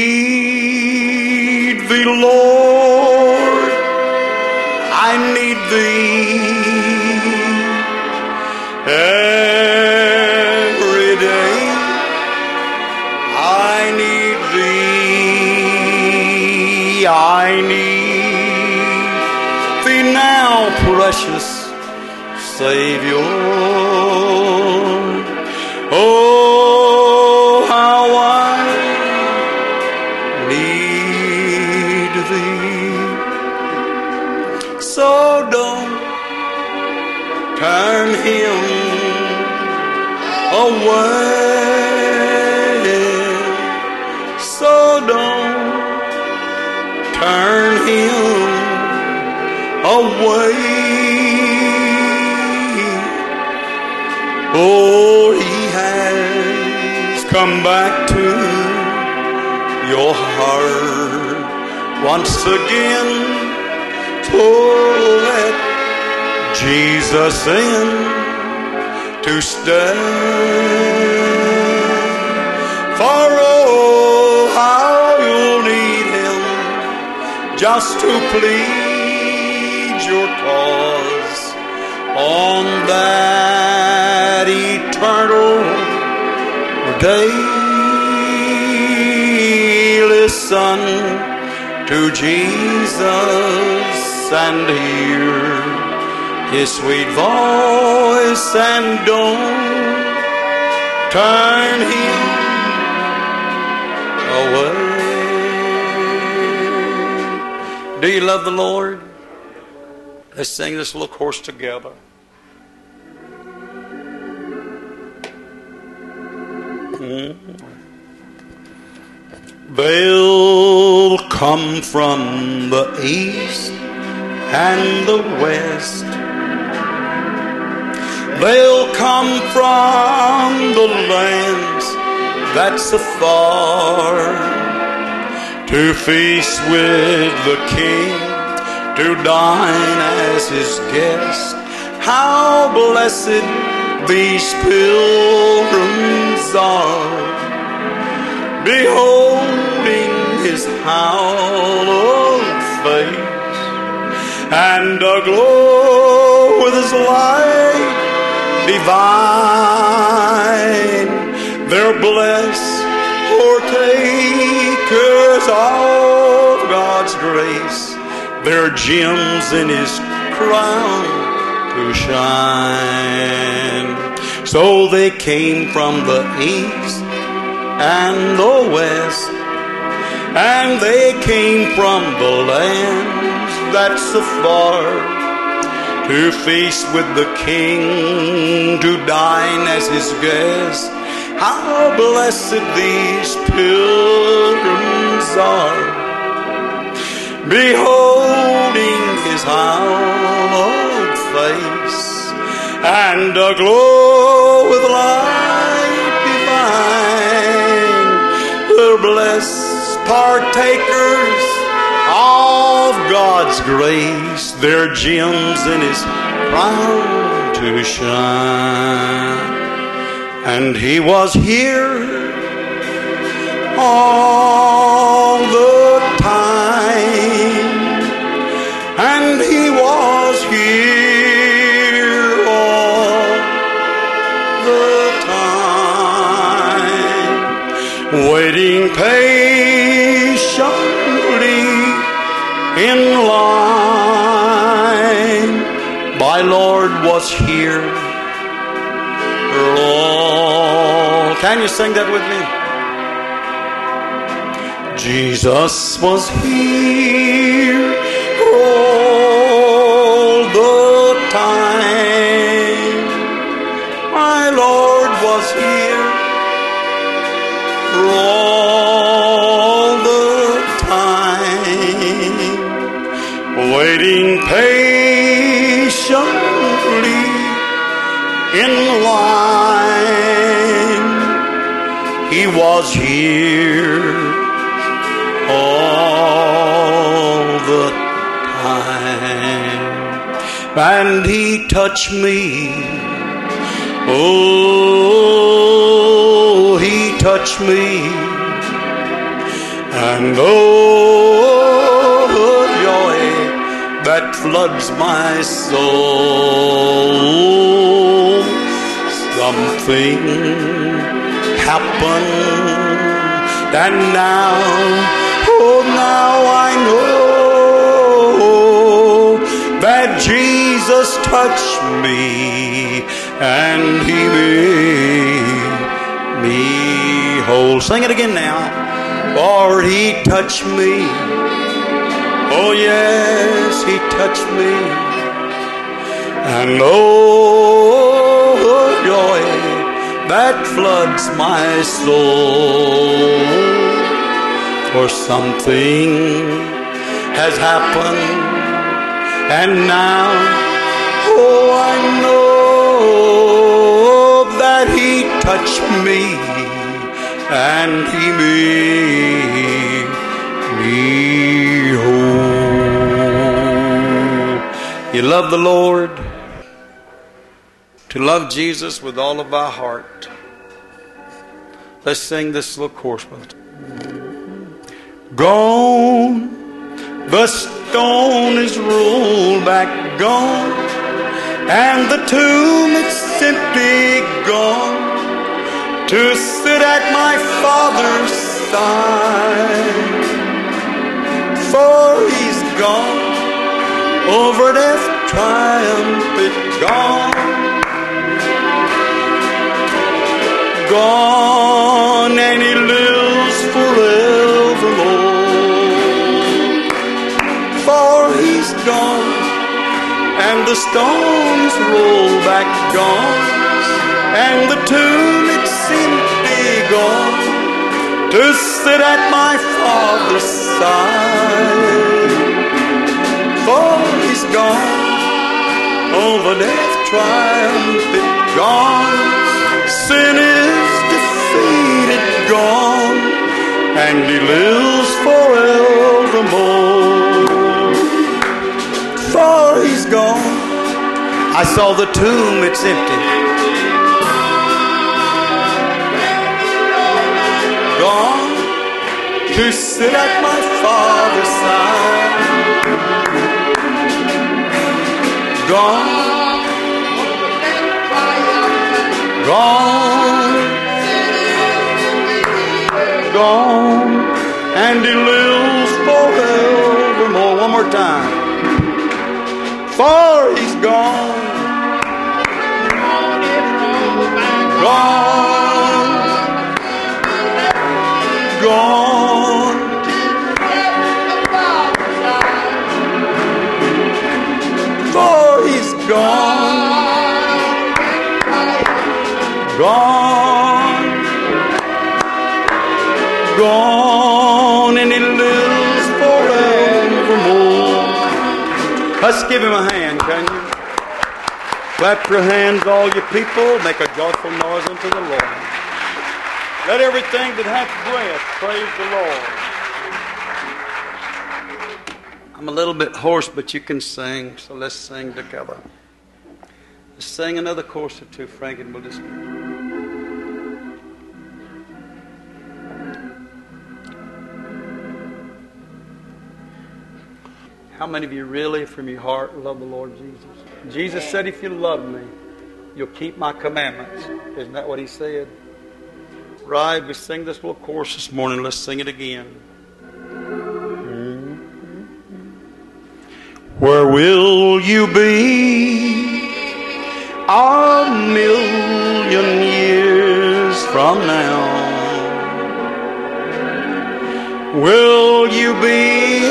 need thee, Lord. I need thee every day. I need thee. I need thee now, precious Savior. Oh, how I need thee. So don't turn him away. So don't turn him away. Oh, he has come back to your heart once again. So let Jesus in to stay. For oh, how you'll need him just to plead your cause on that eternal day. Listen to Jesus and hear his sweet voice, and don't turn him away. Do you love the Lord? Let's sing this little chorus together. They'll come from the east and the west. They'll come from the lands that's afar to feast with the King, to dine as his guest. How blessed these pilgrims are, beholding his hallowed face, and aglow with his light divine. They're blessed partakers of God's grace. They're gems in his crown to shine. So they came from the east and the west, and they came from the lands that's afar to feast with the King, to dine as his guest. How blessed these pilgrims are, beholding his hallowed face, and aglow with light divine, the blessed partakers of God's grace, their gems in his crown to shine. And he was here all the time, and he was here all the time, waiting patiently in line. My Lord was here. Lord, can you sing that with me? Jesus was here all the time. My Lord was here all the time, waiting patiently in line. He was here all the time, and he touched me. Oh, he touched me, and oh, joy that floods my soul. Something happened, and now, oh, now I know that Jesus touched me and he made me whole. Sing it again now. For he touched me. Oh, yes, he touched me. And oh, joy that floods my soul. For something has happened, and now, oh, I know that he touched me and he made me whole. You love the Lord? To love Jesus with all of our heart. Let's sing this little chorus with it. Gone, the stone is rolled back, gone, and the tomb is simply gone, to sit at my Father's side. For he's gone, over death triumphant, gone, and he lives forevermore. For he's gone, and the stones roll back, gone, and the tomb it simply gone, to sit at my Father's side. For he's gone, over death triumphant, gone, sin is defeated, gone, and he lives forevermore. For he's gone. I saw the tomb, it's empty. Gone, to sit at my Father's side. Gone, gone, gone, and he lives forevermore. One more time. For he's gone, gone, gone, for he's gone, gone, gone, and he lives forevermore. Let's give him a hand, can you? Clap your hands, all you people. Make a joyful noise unto the Lord. Let everything that hath breath praise the Lord. I'm a little bit hoarse, but you can sing, so let's sing together. Let's sing another chorus or two, Frank, and we'll just... How many of you really, from your heart, love the Lord Jesus? Jesus said, if you love me, you'll keep my commandments. Isn't that what he said? Right, we sing this little chorus this morning. Let's sing it again. Where will you be a million years from now? Will you be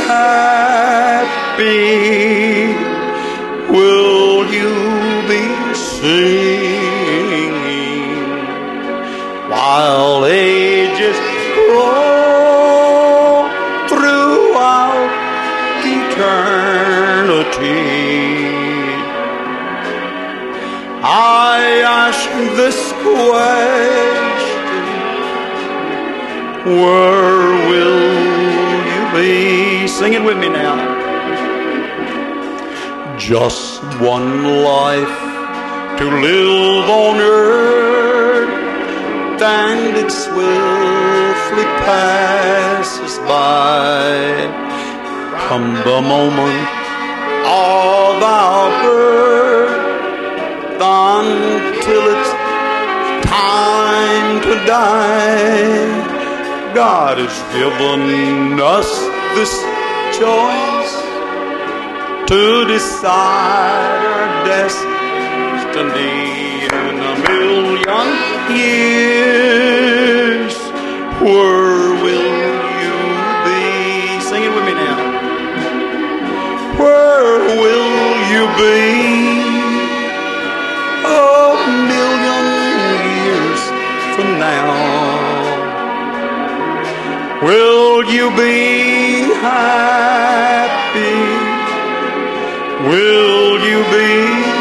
happy? Will you be singing while ages roll throughout eternity? I ask this question, where will you be? Sing it with me now. Just one life to live on earth, and it swiftly passes by. From the moment of our birth until it's time to die, God has given us this choice to decide our destiny. In a million years, where will you be? Sing it with me now. Where will you be a million years from now? Will you be happy? Will you be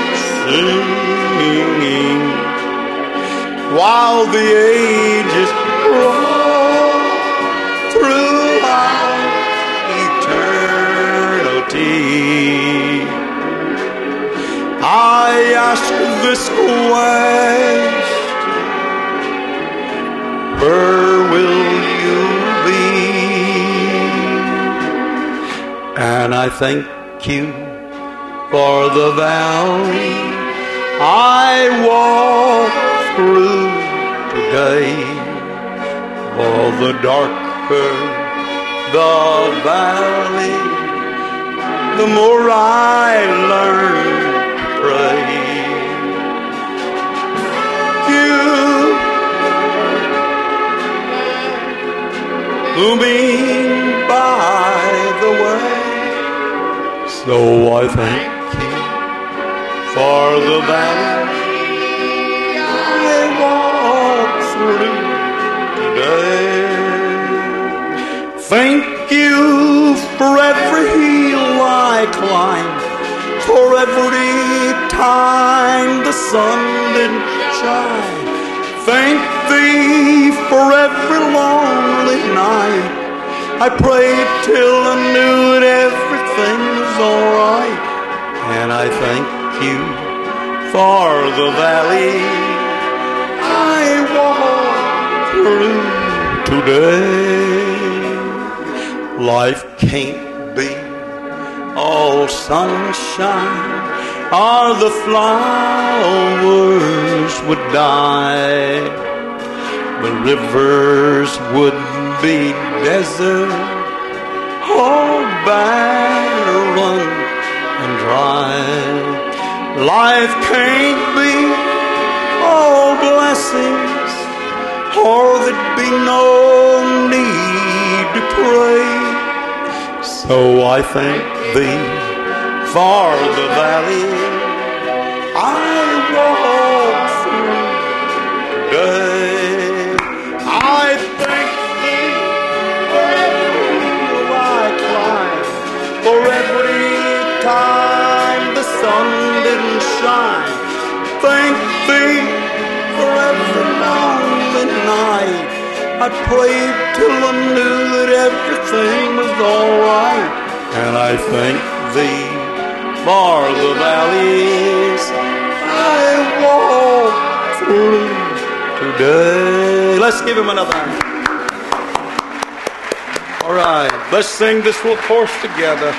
singing while the ages roll throughout eternity? I ask this question, where will you be? And I thank you for the valley I walk through today. For the darker the valley, the more I learn to pray. You moving by the way, so I thank for the valley I walk through today. Thank you for every hill I climb, for every time the sun didn't shine. Thank thee for every lonely night I prayed till I knew that everything was alright. And I thank you for the valley I walk through today. Life can't be all sunshine, or the flowers would die. The rivers would be desert, all barren and dry. Life can't be all blessings, or there'd be no need to pray. So I thank thee for the valley I walk through today. I thank thee for every hill I climb, for every time sun didn't shine. Thank Thee for every lonely night. I prayed till I knew that everything was all right. And I thank Thee for the valleys I walked through today. Let's give Him another hand. All right, let's sing this little chorus together.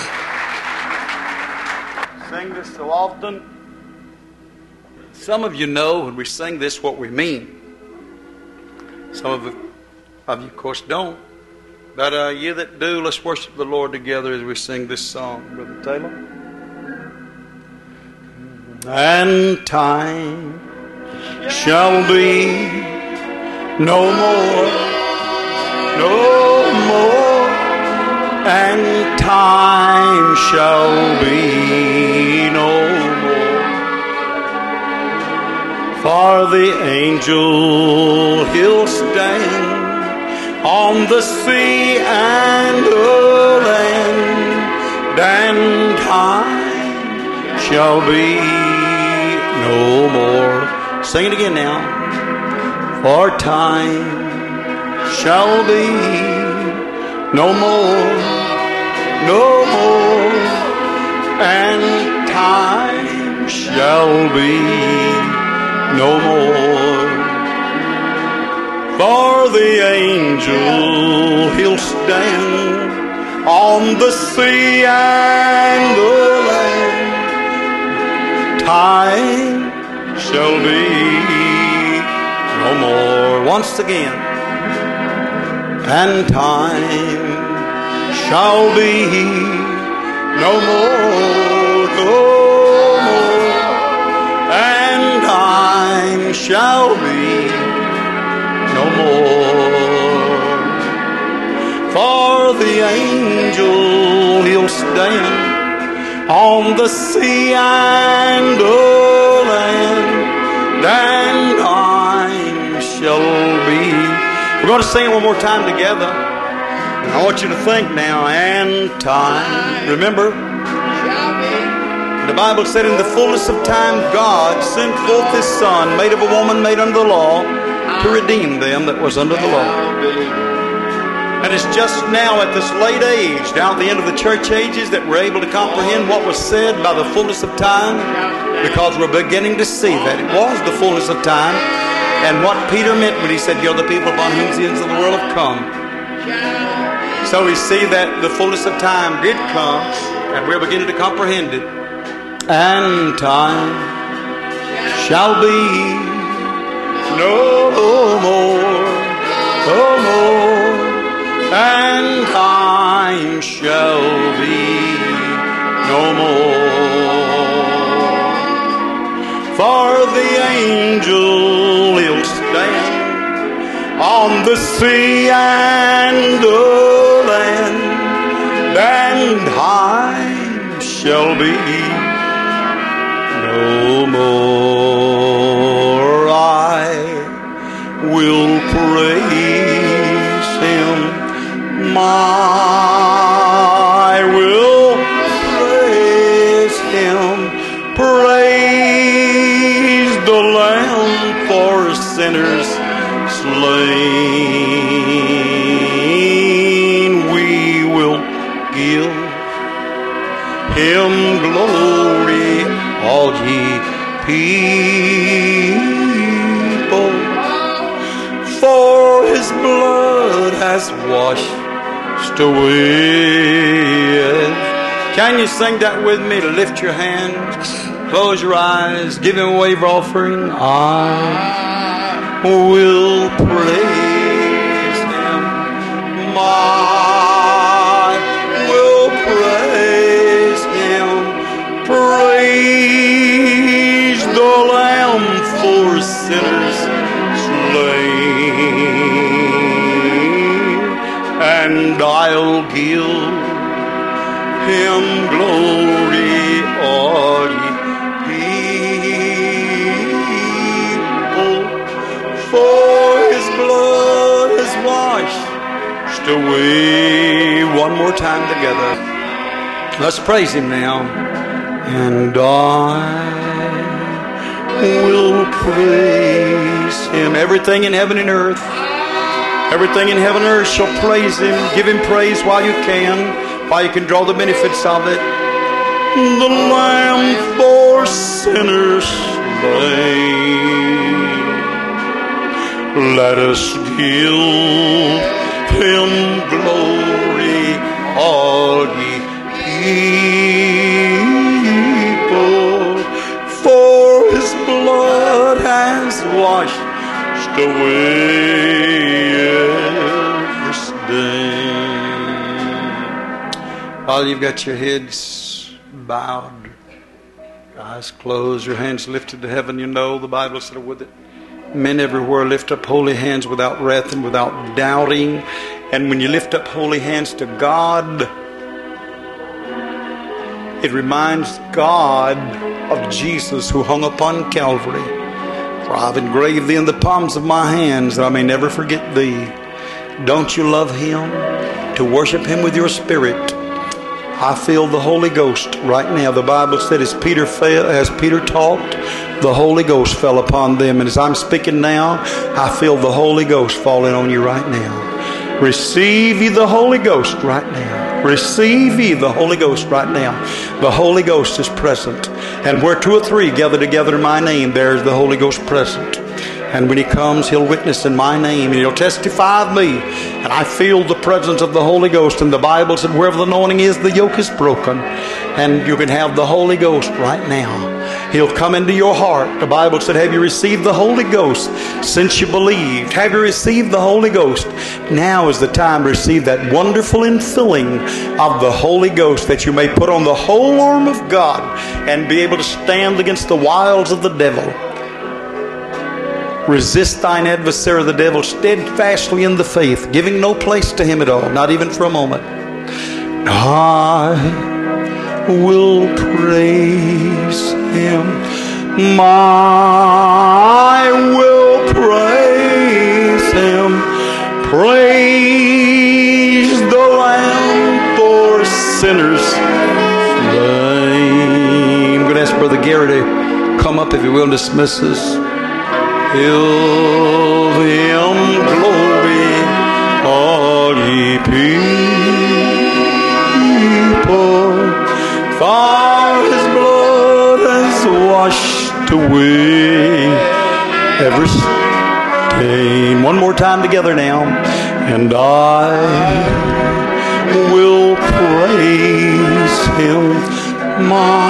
Sing this so often. Some of you know when we sing this what we mean. Some of you, of course, don't. But you that do, let's worship the Lord together as we sing this song, Brother Taylor. And time shall be no more, no more, and time shall be no more. For the angel he'll stand on the sea and the land, and time shall be no more. Sing it again now. For time shall be no more, no more, and time shall be no more. For the angel he'll stand on the sea and the land. Time shall be no more. Once again. And time shall be no more, no more, and time shall be no more. For the angel he'll stand on the sea and the land, and time shall be. We're going to sing it one more time together. And I want you to think now, and time. Remember, the Bible said in the fullness of time, God sent forth His Son, made of a woman, made under the law, to redeem them that was under the law. And it's just now at this late age, down at the end of the church ages, that we're able to comprehend what was said by the fullness of time, because we're beginning to see that it was the fullness of time. And what Peter meant when he said, "You're the people upon whom the ends of the world have come." So we see that the fullness of time did come, and we're beginning to comprehend it. And time shall be no more, no more, and time shall be no more. For the angel he'll stand on the sea and the land, and time shall be no more. I will praise Him, I will praise Him, praise the Lamb for sinners slain. We will give Him glory, all ye people, for His blood has washed away. Can you sing that with me? Lift your hands, close your eyes, give Him a wave offering. I will praise Him, I will praise Him, praise the Lamb for sinners slain, and I'll give Him glory, all ye people, for His blood has washed away. One more time together. Let's praise Him now. and I will praise Him. Everything in heaven and earth, everything in heaven and earth shall praise Him. Give Him praise while you can draw the benefits of it. The Lamb for sinners slain. Let us give Him glory, all ye people, for His blood has washed away every stain. While you've got your heads bowed, eyes closed, your hands lifted to heaven, you know the Bible said with it, men everywhere lift up holy hands without wrath and without doubting. And when you lift up holy hands to God, it reminds God of Jesus who hung upon Calvary. For I've engraved thee in the palms of my hands, that I may never forget thee. Don't you love Him? To worship Him with your spirit. I feel the Holy Ghost right now. The Bible said as Peter talked, the Holy Ghost fell upon them. And as I'm speaking now, I feel the Holy Ghost falling on you right now. Receive ye the Holy Ghost right now. Receive ye the Holy Ghost right now. The Holy Ghost is present. And where two or three gather together in my name, there is the Holy Ghost present. And when He comes, He'll witness in my name, and He'll testify of me. And I feel the presence of the Holy Ghost. And the Bible said, wherever the anointing is, the yoke is broken. And you can have the Holy Ghost right now. He'll come into your heart. The Bible said, have you received the Holy Ghost since you believed? Have you received the Holy Ghost? Now is the time to receive that wonderful infilling of the Holy Ghost, that you may put on the whole arm of God and be able to stand against the wiles of the devil. Resist thine adversary, the devil, steadfastly in the faith, giving no place to him at all, not even for a moment. I will praise Him. I will praise Him. Praise the Lamb for sinners slain. I'm going to ask Brother Gary to come up, if he will, and dismiss us. Give Him glory, all ye people, for His blood has washed away every stain. One more time together now. And I will praise Him, my